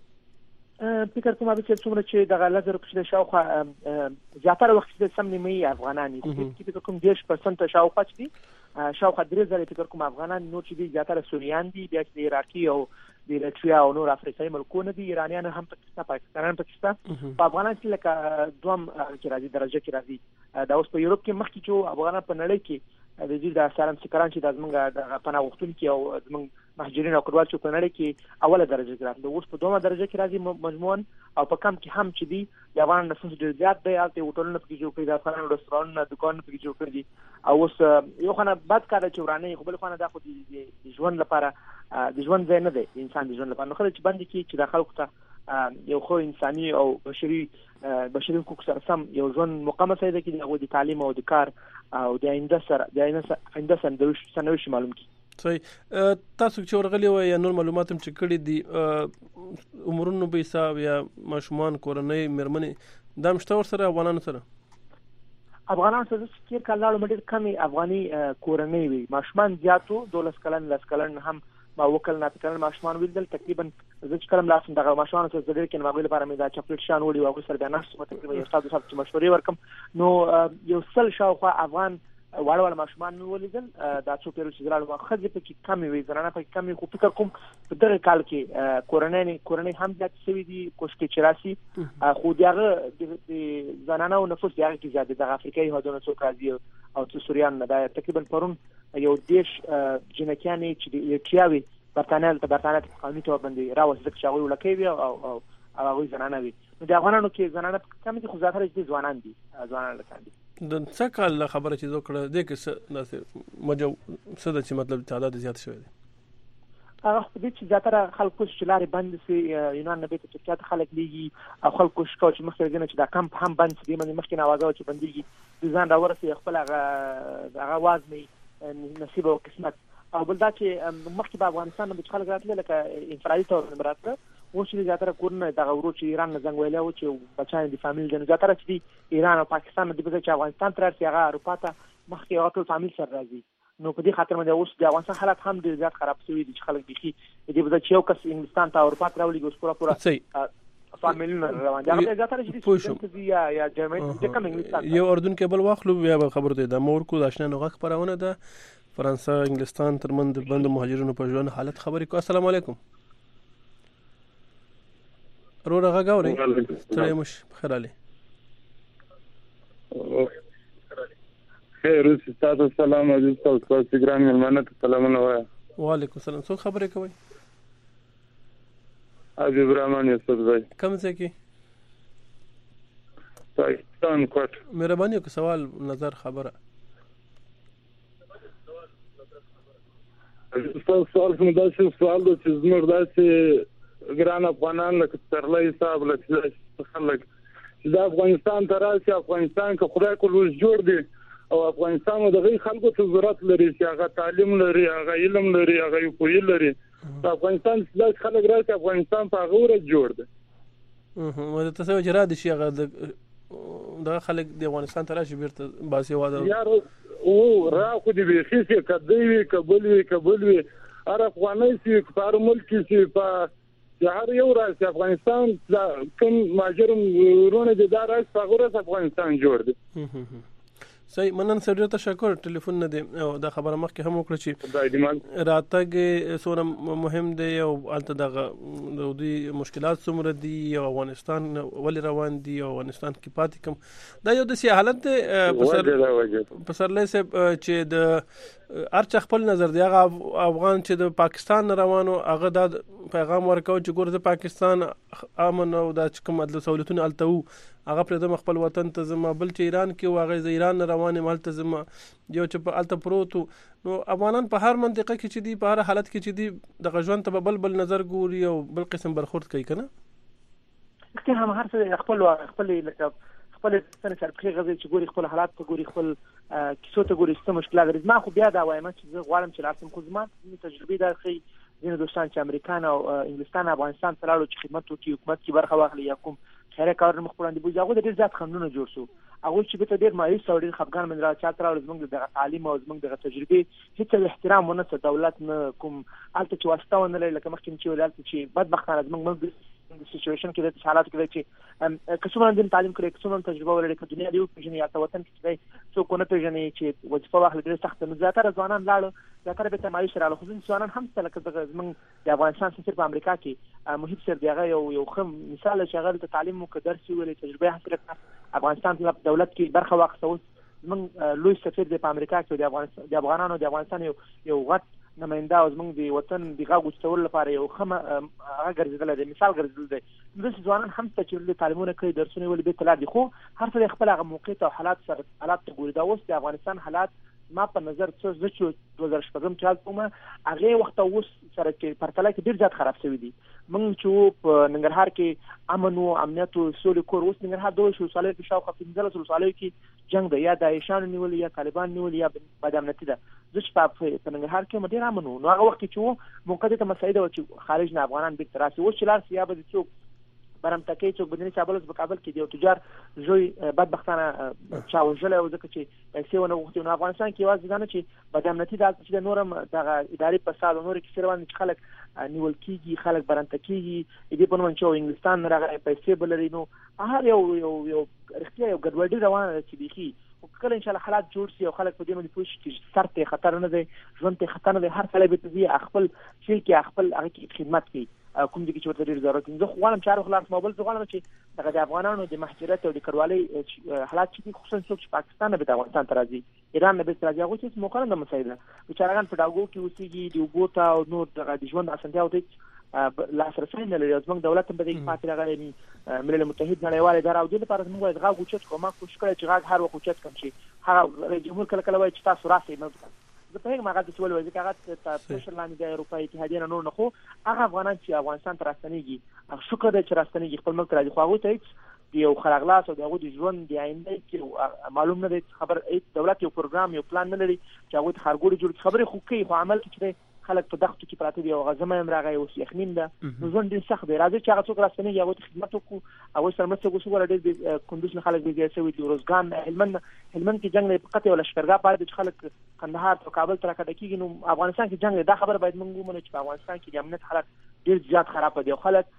کېږي فکر کوم چې څومره چې دغه لس زره پسې شاوخوا زیاتره وخت چې سم نیمایي افغانان دي فکر کوم دېرش پرسنټه شاوخوا چې دي شاوخوا درې زره فکر کوم افغانان نور چې دي زیاتره سوریان دي بیا چې عراقي او د ایرتریا او نور افریقایي ملکونه دي ایرانیان هم پاکستان پاکستانیان پاکستان په افغانان کې لکه دوم کې راځي درجه کې راځي دا اوس په یورپ کې مخکې چې افغانان په نړۍ کې د دې د اسلام سکران چې د زمونږ د پناه غوښتونکي او زمونږ مهاجرین او کډوال چې په نړۍ کې اوله درجه کې راځي اوس په دومره درجه کې راځي مجموعاً او په کم کې هم چې دي د افغان نفوس ډېر زیات دی هلته هوټلونه پکې جوړ کړي د افغانانو رستورانونه دوکانونه پکې جوړ کړي دي او اوس یو خانه بد کار دی چې ورانه خو بل خانه دا خو د ژوند لپاره د ژوند ځای نه دی د انسان د ژوند لپاره نو خلک چې باندې کې چې د خلکو ته یو خو انساني او بشري بشري حقوق سره سم یو ژوند مقام سره دی کې د تعلیم او د کار او د آینده سره د آینده سرنوشت معلوم کی صحیح تاسو چې ورغلی و یا نور معلومات هم چې کړی دي عمرونو به حساب یا ماشومان کورنۍ مېرمنې دا مشته ورسره افغانانو سره افغانان سره چې کله لاړو مډیر کمی افغاني کورنۍ وي ماشومان زیاتو دولس کلن لس کلن هم ما وکل نه تکل ماشومان ویل تقریبا زه چې کلم لاسم دغه ماشومان سره زړه کې نو لپاره مې دا چاکلیټ شان وړي او سره بیا نفس تقریبا یو تاسو صاحب چې مشورې ورکم نو یو سل شاوخوا افغان واړه واړه ماشومان مې ولیدل دا څو پیرو چې لاړو خځې پکې کمی وي زنانه پکې کمی خو فکر کوم په دغه کال کې کورنۍ کورنۍ هم زیات شوي دي کوشش کې چراسي خو دغه د زنانه او نفوس دغه کې زیات د افریقایي هډونو څوک راځي او څو سوریان نه دا تقریبا پرون یو دیش جنکیانی چې د ایرتریاوي برتانیا ته برتانیا ته قانوني تور باندې راوځي چې هغه ولکوي او او هغه زنانه وي نو د افغانانو کې زنانه کم دي خو زیاتره دي ځوانان دي ځوانان لکه دي د څه کال خبره چې زه کړه د کې څه مجو څه د چې مطلب تعداد زیات شوی دی هغه په دې چې زیاتره خلکو چې لارې بند سي یونان نه به ته چې خلک لیږي او خلکو شکو چې مخکې دینه چې دا کمپ هم بند سي د مخکې نه आवाज او چې بنديږي د ځان راورسي خپل هغه هغه وازمي نصیب او قسمت او بل دا چې مخکې په افغانستان کې خلک راتلل لکه انفرادي تور مراتب و چې زیاتره کورونه دغه ورو چې ایران نه زنګ ویلا و چې بچان دي فامیل د زیاتره چې ایران او پاکستان د بده چې افغانستان تر څنګه هغه اروپا ته مخکې هغه ټول فامیل سره راځي نو په دې خاطر باندې اوس د افغانستان حالت هم ډیر زیات خراب شوی دي چې خلک بيخي دې بده چې یو کس انګلستان ته اروپا ته راولي ګوس پورا پورا فامیل نه روان دي هغه زیاتره چې یا یا جرمني د کوم انګلستان یو اردن کې بل واخلو بیا خبرته د مور کو د آشنا نوغه خبرونه ده فرانسه انګلستان ترمن د بند مهاجرونو په ژوند حالت خبرې کو السلام علیکم رو رغا گاوری تړې مش بخیر علي خیر اوس تاسو سلام عزیز تاسو ګران ملمنه سلامونه وای وعلیکم السلام څو خبرې کوي حبیب الرحمن یوسف بھائی کوم ځای کې پاکستان کوټ مهرباني وکړه سوال نظر خبره تاسو سوال کوم دا سوال د چې زموږ داسې ګران افغانان لکه ترلای صاحب لکه خلک چې د افغانستان ته راشي. افغانستان که خدای کول اوس جوړ دی او افغانستان د غي خلکو ته ضرورت لري چې هغه تعلیم لري، هغه علم لري، هغه پوهه لري. د افغانستان د خلک راشي افغانستان په هغه ورځ جوړ دی. مو ته څه وجرا دي شي هغه د خلک د افغانستان ته راشي بیرته باسواده یار او را خو دې به خېسه کدی وي کبل وي کبل وي ار افغاني سي په ملک سي په هر یو راځي افغانستان کوم ماجرم ورونه د دارس په غوړه افغانستان جوړ دي. صحیح منن سره تشکر. ټلیفون نه دی او دا خبره مخکې هم وکړه چې راتګ سونه مهم دی او الته دغه د دوی مشکلات څومره دي او افغانستان ولې روان دي او افغانستان کې پاتې کوم دا یو د سي حالت په سرلې سه چې د ارچ خپل نظر دی هغه افغان چې د پاکستان روانو هغه د پیغام ورکاو چې ګور د پاکستان امن او د کوم عدل سہولتونه الته هغه پر د خپل وطن ته زما بل چې ایران کې واغې د ایران روانه مال ته زما یو چې په الته پروتو نو افغانان په هر منطقه کې چې دی په هر حالت کې چې دی د غژوند ته بل بل نظر ګوري او بل قسم برخورد کوي کنه چې هم هر څه خپل خپل لکه خپل څنګه چې غزي چې ګوري خپل حالات ته ګوري خپل کیسو ته ګوري څه مشکلات لري. ما خو بیا دا وایم چې زه غواړم چې لاسم خو زما تجربه دا خي ځینې دوستان چې امریکا او انګلستان افغانستان ته لاړو چې خدمت وکړي حکومت کې برخه واخلي یا کوم خیره کار مخ وړاندې بوځي هغه د ډېر زیات خندونه جوړ شو. هغه چې به ډېر مایوس او ډېر خفګان من را چا تر او زمونږ د تعلیم او زمونږ د تجربه هیڅ احترام ونه څه دولت نه کوم الته چې واسطه ونه لري لکه مخکې چې ولالت چې بدبختانه زمونږ د سچويشن کې د حالات کې چې کڅومره د تعلیم کړي کڅومره تجربه ولري چې دنیا دی په جنیا ته وطن کې دی څو کو نه پیژنې چې وظیفه واخلي ډېر سخت نه زیاتره ځوانان لاړ زیاتره به تمایل سره له خصوصي ځوانان هم څه لکه د زمونږ د افغانستان سفیر په امریکا کې محیط سره دیغه یو یو خم مثال شغل ته تعلیم مو درس ولې تجربه حاصل کړه افغانستان په دولت کې برخه واخیسته من لوی سفیر د امریکا کې د افغانستان د افغانانو د افغانستان یو یو غټ نماینده او زمونږ د وطن د غاغو څول لپاره یو خمه هغه ګرځیدل دی مثال ګرځیدل دی. د ځوانان هم چې د تعلیمونه کوي درسونه ولې به تلار دي خو هر څه خپل هغه موقعیت او حالات سره حالات ته ګوري. دا اوس د افغانستان حالات ما په نظر څه د دوه هزار شپږم کال کومه هغه وخت اوس سره کې پرتله کې ډیر زیات خراب شوی دی. موږ چې په ننګرهار کې امن او امنیت او سولې کور اوس ننګرهار دوه شو سالې په شاوخوا پنځلس سالې کې جنگ دی یا د ایشان نیول یا طالبان نیول یا بد امنیت ده. ځکه په ننګرهار کې ډیر امن نو هغه وخت چې موقته ته مسایده و چې خارج نه افغانان به تراسي و چې لار سیابه دي څوک برم تکي څوک بدني چابلز په کابل کې دی او تجار جوی بدبختانه چاوجله او ځکه چې پیسې ونه وختي نو افغانستان کې واځي نه چې بد امنیت ده چې نورم د اداري فساد او نور کې سروان چې خلک نیول کیږي خلک برنت کیږي دې په نوم چې انګلستان راغی پیسې بلري نو هر یو یو یو اختیار یو ګډوډي روانه چې بيخي کله ان شاء الله حالات جوړ شي او خلک په دې باندې پوه شي چې سر ته خطر نه دی ژوند ته خطر نه دی هر کله به دې خپل شي کې خپل هغه کې خدمت کوي کوم دي چې ورته ډیر ضرورت دي. زه غواړم چې هر خلاص موبایل زه غواړم چې دغه د افغانانو د مهاجرت او د کډوالۍ حالات چې خصوصا څوک چې پاکستان نه به افغانستان ته راځي ایران نه به راځي هغه چې موقع نه مسایده چې هغه په داګو کې اوسېږي د وګوتا او نور د ژوند اسانتیا او د لاسرسي نه لري. زموږ دولت په دې پاتې راغلی ملل متحد نړیوال اداره او د لپاره موږ باید غاغو چت کومه کوشش کړی چې غاغ هر وخت چت کوم شي هغه جمهور کله کله وایي چې تاسو راسي نه زه په هغه ماګه چې ول وایي چې هغه تاسو شرلاني د اروپای اتحادیه نه نور نه خو هغه افغانان چې افغانستان ته راستنیږي شکر دې چې راستنیږي خپل ملک راځي خو هغه ته یو خلغلاس او دغه د ژوند دی آینده کې معلوم نه دی خبر دولت یو پروګرام یو پلان نه لري چې هغه ته خارګوړي جوړ خبرې خو کوي خو عمل کې خلک په دغه کې پراته دي او غزمه هم راغی او یخنین ده نو ژوند ډیر سخت دی. راځي چې هغه څوک راستنیږي هغه ته خدمت وکړو هغه سره مرسته وکړو ولر ډیر کندوز نه خلک به سوي دي روزګان هلمند هلمند کې جنگ نه پقته ولا شکرګا پاره چې خلک کندهار او کابل تر کډه کېږي نو افغانستان کې جنگ دا خبر باید موږ ومنو چې په افغانستان کې د امنیت حالت ډیر زیات خراب دي او خلک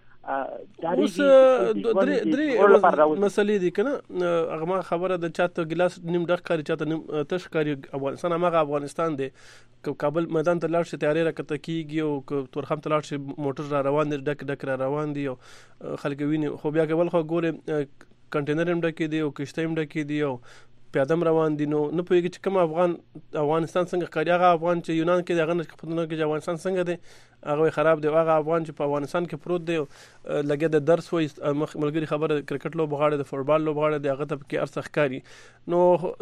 اوس درې درې مسلې دي کنه هغه ما خبره د چاته ګلاس نیم ډک کاری چاته نیم تش کاری افغانستان هغه افغانستان دی کابل میدان ته لاړ شي تیاری راکته کیږي او تورخم ته لاړ شي موټر را روان دي ډک ډک را روان دي او خلک ویني خو بیا کول خو ګوره کنټینر هم ډک دي او کشته هم ډک دي او پیادم روان دي نو نه پوهېږي چې کوم افغان افغانستان څنګه ښکاري. هغه افغان چې یونان کې دی هغه نه پوښتنه کوي چې افغانستان څنګه دی، هغه خراب دی. هغه افغان چې په افغانستان کې پروت دی لګیا د درس وایي ملګري خبره کرکټ لوبه غاړه د فوټبال لوبه غاړه دی، هغه ته پکې هر څه ښکاري. نو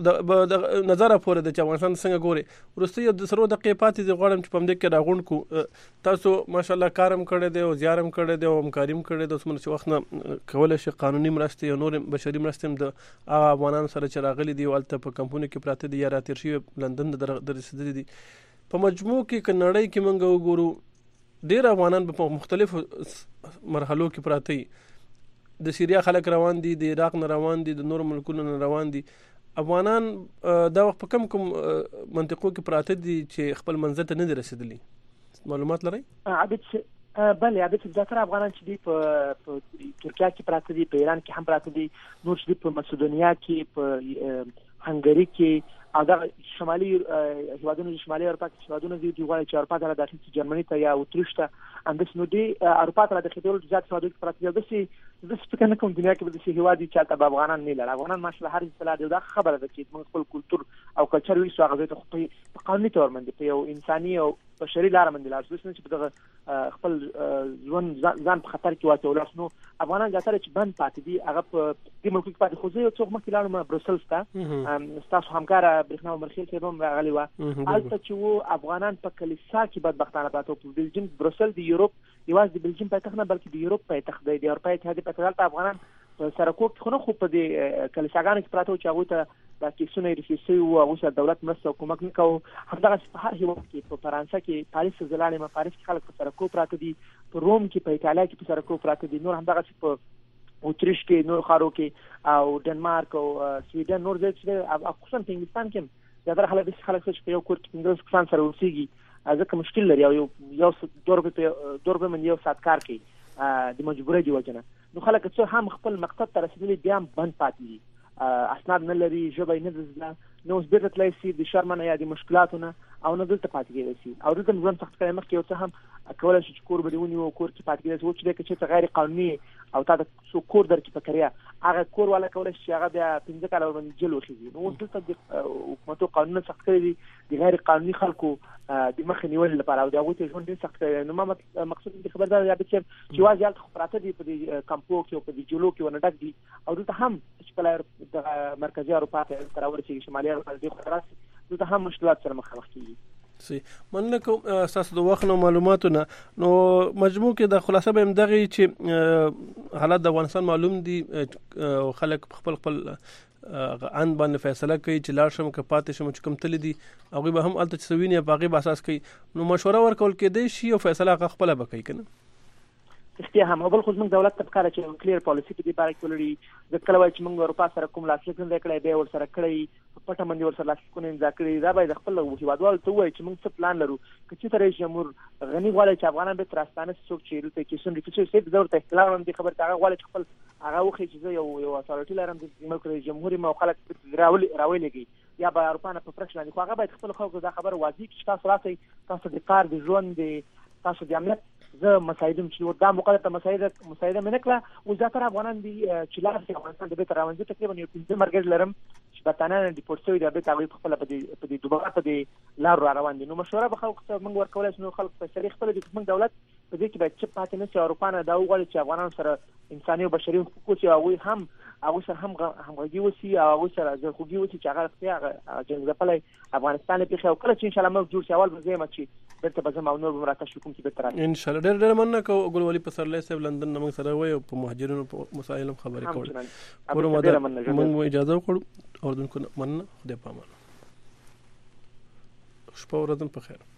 د نظره پورې دی چې افغانستان څنګه ګوري. وروستۍ یو د سرو دقیقې پاتې دي، غواړم چې په همدې کې راغونډ کړو. تاسو ماشاءالله کار هم کړی دی او زیار هم کړی دی او همکاري هم کړې ده. اوس مله چې وخت نه کولی شي قانوني مرستې او نور بشري مرستې هم د هغه افغانانو سره چې راغلي دي هلته په کمپونو کې پراته دي یا راتېر شوي لندن ته رسېدلي دي. په مجموع کې که نړۍ کې موږ وګورو ډېر افغانان په مختلفو مرحلو کې پراته دي. د سیریا خلک روان دي، د عراق نه روان دي، د نورو ملکونو نه روان دي. افغانان دا وخت په کم کوم منطقو کې پراته دي چې خپل منزل ته نه دي رسېدلي؟ معلومات لرئ؟ عابد بله عابد زیاتره افغانان چې دي په ترکیه کې پراته دي، په ایران کې هم پراته دي، نور چې دي په مسودونیا کې، په هنګري کې او دغه شمالي هیوادونو شمالي اروپا کې هیوادونه دي چې غواړي چې اروپا ته داخل شي، جرمني ته یا اتریش ته همداسې. نو دې اروپا ته داخل کېدل زیات هیوادونه کې پراته دي. داسې زه فکر نه کوم دنیا کې به داسې هیواد وي چې هلته به افغانان نه لري. افغانان ماشاءالله هر ځای ته دا خبره ده چې موږ خپل کلتور او کلچر ویسو هغه ځای ته په قانوني تور باندې په یو انساني او بشري لاره باندې لاړ شو چې په دغه خپل ژوند ځان په خطر کې واچول. نو افغانان زیاتره چې بند پاتې دي هغه په دې ملک کې پاتې. خو زه یو څوک مخکې لاړم بروسلز ته، ستاسو همکاره برېښنا مرخیل صاحب هم راغلی وه. هلته چې و افغانان په کلیسا کې بدبختانه پراته وو. په بلجیم بروسل د یوروپ یوازې د بلجیم پایتخت نه بلکې د یوروپ پایتخت دی، د اروپا اتحادیې پایتخت. هلته افغانان په سرکو کې خو نه خو په دې کلیساګانو کې پراته وو چې هغوی ته دا کیسونه یې ریفیز شوي وو، هغوی سره دولت مرسته او کومک نه کوو. همدغسې په هر هېواد کې په فرانسه کې پاریس ته زه لاړم، پاریس کې خلک په سرکو پراته دي، په روم کې په ایټالیا کې په سرکو پراته دي، نور همدغسې په اتریش کې، نور ښارو کې او ډنمارک او سویډن نور ځای چې خصوصا په انګلستان کې هم زیاتره خلک داسې خلک چې په یو کور کې پنځلس کسان سره اوسېږي، ځکه مشکل لري او یو یو دوه روپۍ دوه روپۍ باندې یو ساعت کار کوي د مجبورۍ د وجې نه. نو خلک څه هم خپل مقصد ته رسېدلي بیا هم بند پاتې دي، اسناد نه لري، ژبه یې نه ده زده، نه اوس بېرته تللی شي د شرمه نه یا د مشکلاتو نه او نه دلته پاتې کېدی شي. او دلته م ژوند سخت کړی مخکې یو څه هم کولی شي چې کور به دې ونیو، کور کې پاتې کېدی شي. اوس چې دی که چېرته غیر قانوني او تا ته څوک کور درکړي په کریا، هغه کور والا کولی شي چې هغه بیا پنځه کاله ورباندې جیل وخېږي. نو اوس دلته د حکومتو قانونونه سخت کړي دي د غیر قانوني خلکو د مخې نیولو لپاره او د هغوی ته ژوند ډېر سخت کړی دی. نو ما مقصود دې خبر دا دی چې یوازې هلته خو پراته دي په دې کمپو کې او په دې جیلو کې ورنه ډک دي او دلته هم چې کله د مرکزي اروپا ته ته راورسېږي، شمالي اروپا ته دې خوا ته راسي، دلته هم مشکلات سره مخامخ کېږي. صحیح، مننه کوم ستاسو د وخت او معلوماتو نه. نو مجموع کې د خلاصه به همدغې چې حالات د افغانستان معلوم دي او خلک خپل خپل ان باندې فیصله کوي چې لاړ شم که پاتې شم چې کوم تللی دي هغوی به هم هلته چې څه ویني په هغې به اساس کوي. نو مشوره ورکول کېدی شي او فیصله هغه خپله به کوي که نه؟ رښتیا هم. او بل خو زموږ دولت ته پکار ده چې کلیر پالیسي په دې باره کې ولري. زه کله وایي چې موږ اروپا سره کوم لاسلیک نه دی کړی، بیا یې ورسره کړی، په پټه باندې ورسره لاسلیکونه امضا کړي. دا باید خپل هېوادوالو ته ووایي چې موږ څه پلان لرو. که چېرته رئیس جمهور غني غواړي چې افغانان بېرته راستانه شي، څوک چې دلته کیسونه ریفیز شوي صحیح، زه ورته احترام لرم دې خبرې ته. هغه غواړي چې خپل هغه وښیي چې زه یو یو اثارټي لرم د ملک رئیس جمهور یم او خلک راولېږي یا به اروپا نه په فرق شي. خو هغه باید خپلو خلکو دا خبره واضح کړي چې تاسو راسئ، تاسو د کار د ژوند د تاسو د امنیت زه مساعدم چې دا مقدر ته مساعده مساعده مې نه کړه. اوس زیاتره افغانان دي چې لاړ شي افغانستان ته بېرته روان دي. تقریبا یو پنځه مرګز لرم چې برطانیه ډیپورټ شوي دي، بېرته هغوی پخپله په دې په دې دوباره په دې لارو را روان دي. نو مشوره به خلکو ته موږ ورکولی شو. نو خلک فیصلې خپله دي. موږ دولت په دې کې باید چپ پاتې نه شي. اروپا نه دا وغواړي چې افغانانو سره انساني او بشري حقوق وشي، هغوی هم هغوی سره هم همغږي وشي او هغوی سره زرخوږي وشي چې هغه رښتیا هغه جنګ ځپلی افغانستان یې پېښې. او کله چې انشاءالله ملک جوړ شي اول به زه یم چې بېرته به ځم او نور به م راتګ شي کوم چې بېرته راشي انشاءالله. ډېر ډېر مننه کوو ګلولي پسرلی صاحب لندن نه موږ سره وی او په مهاجرینو په مسایلو هم خبرې کولې. موږ مو اجازه وکړو. اردوونکو مننه، خدای په امان. شپه ورځ په خیر.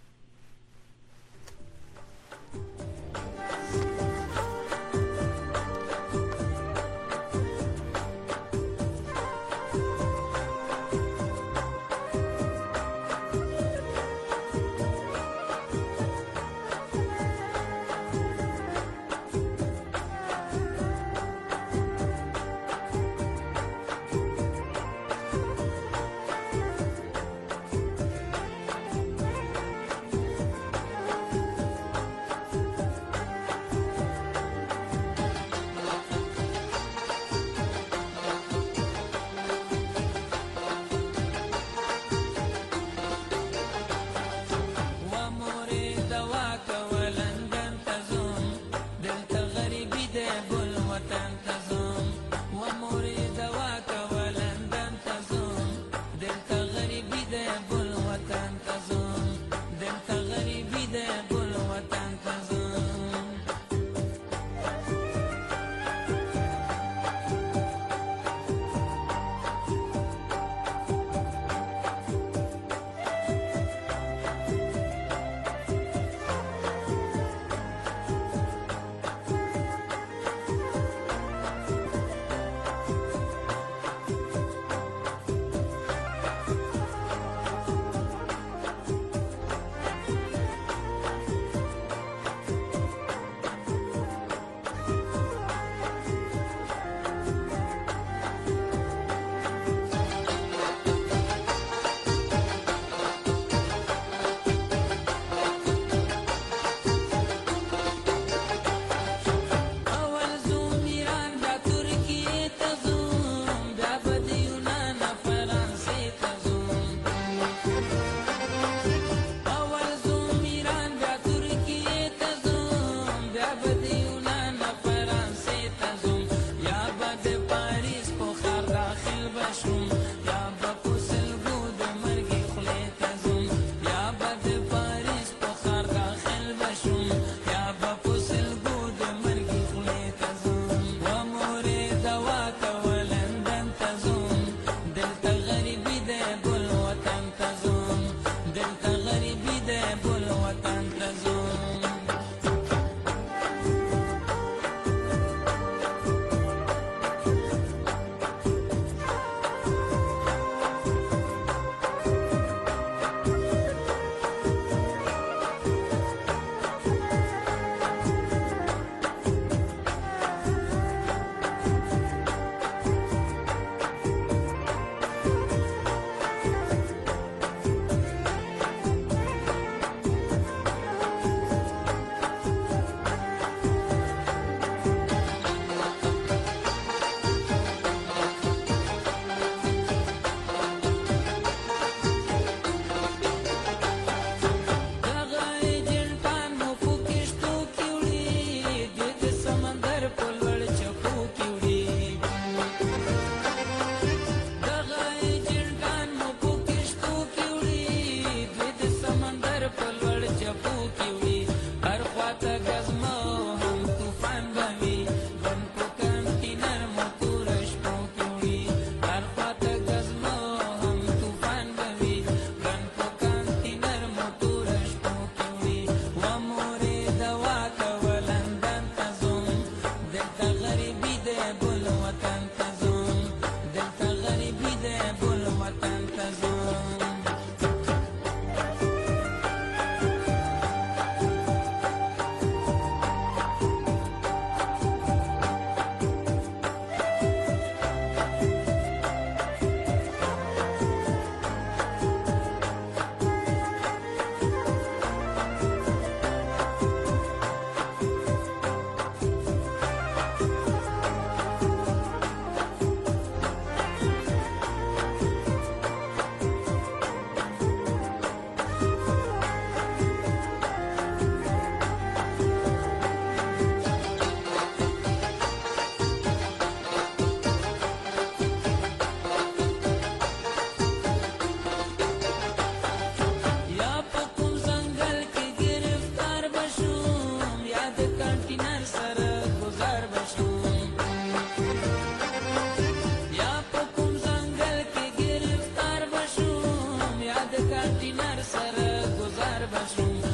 کنټینر سره گزار بشم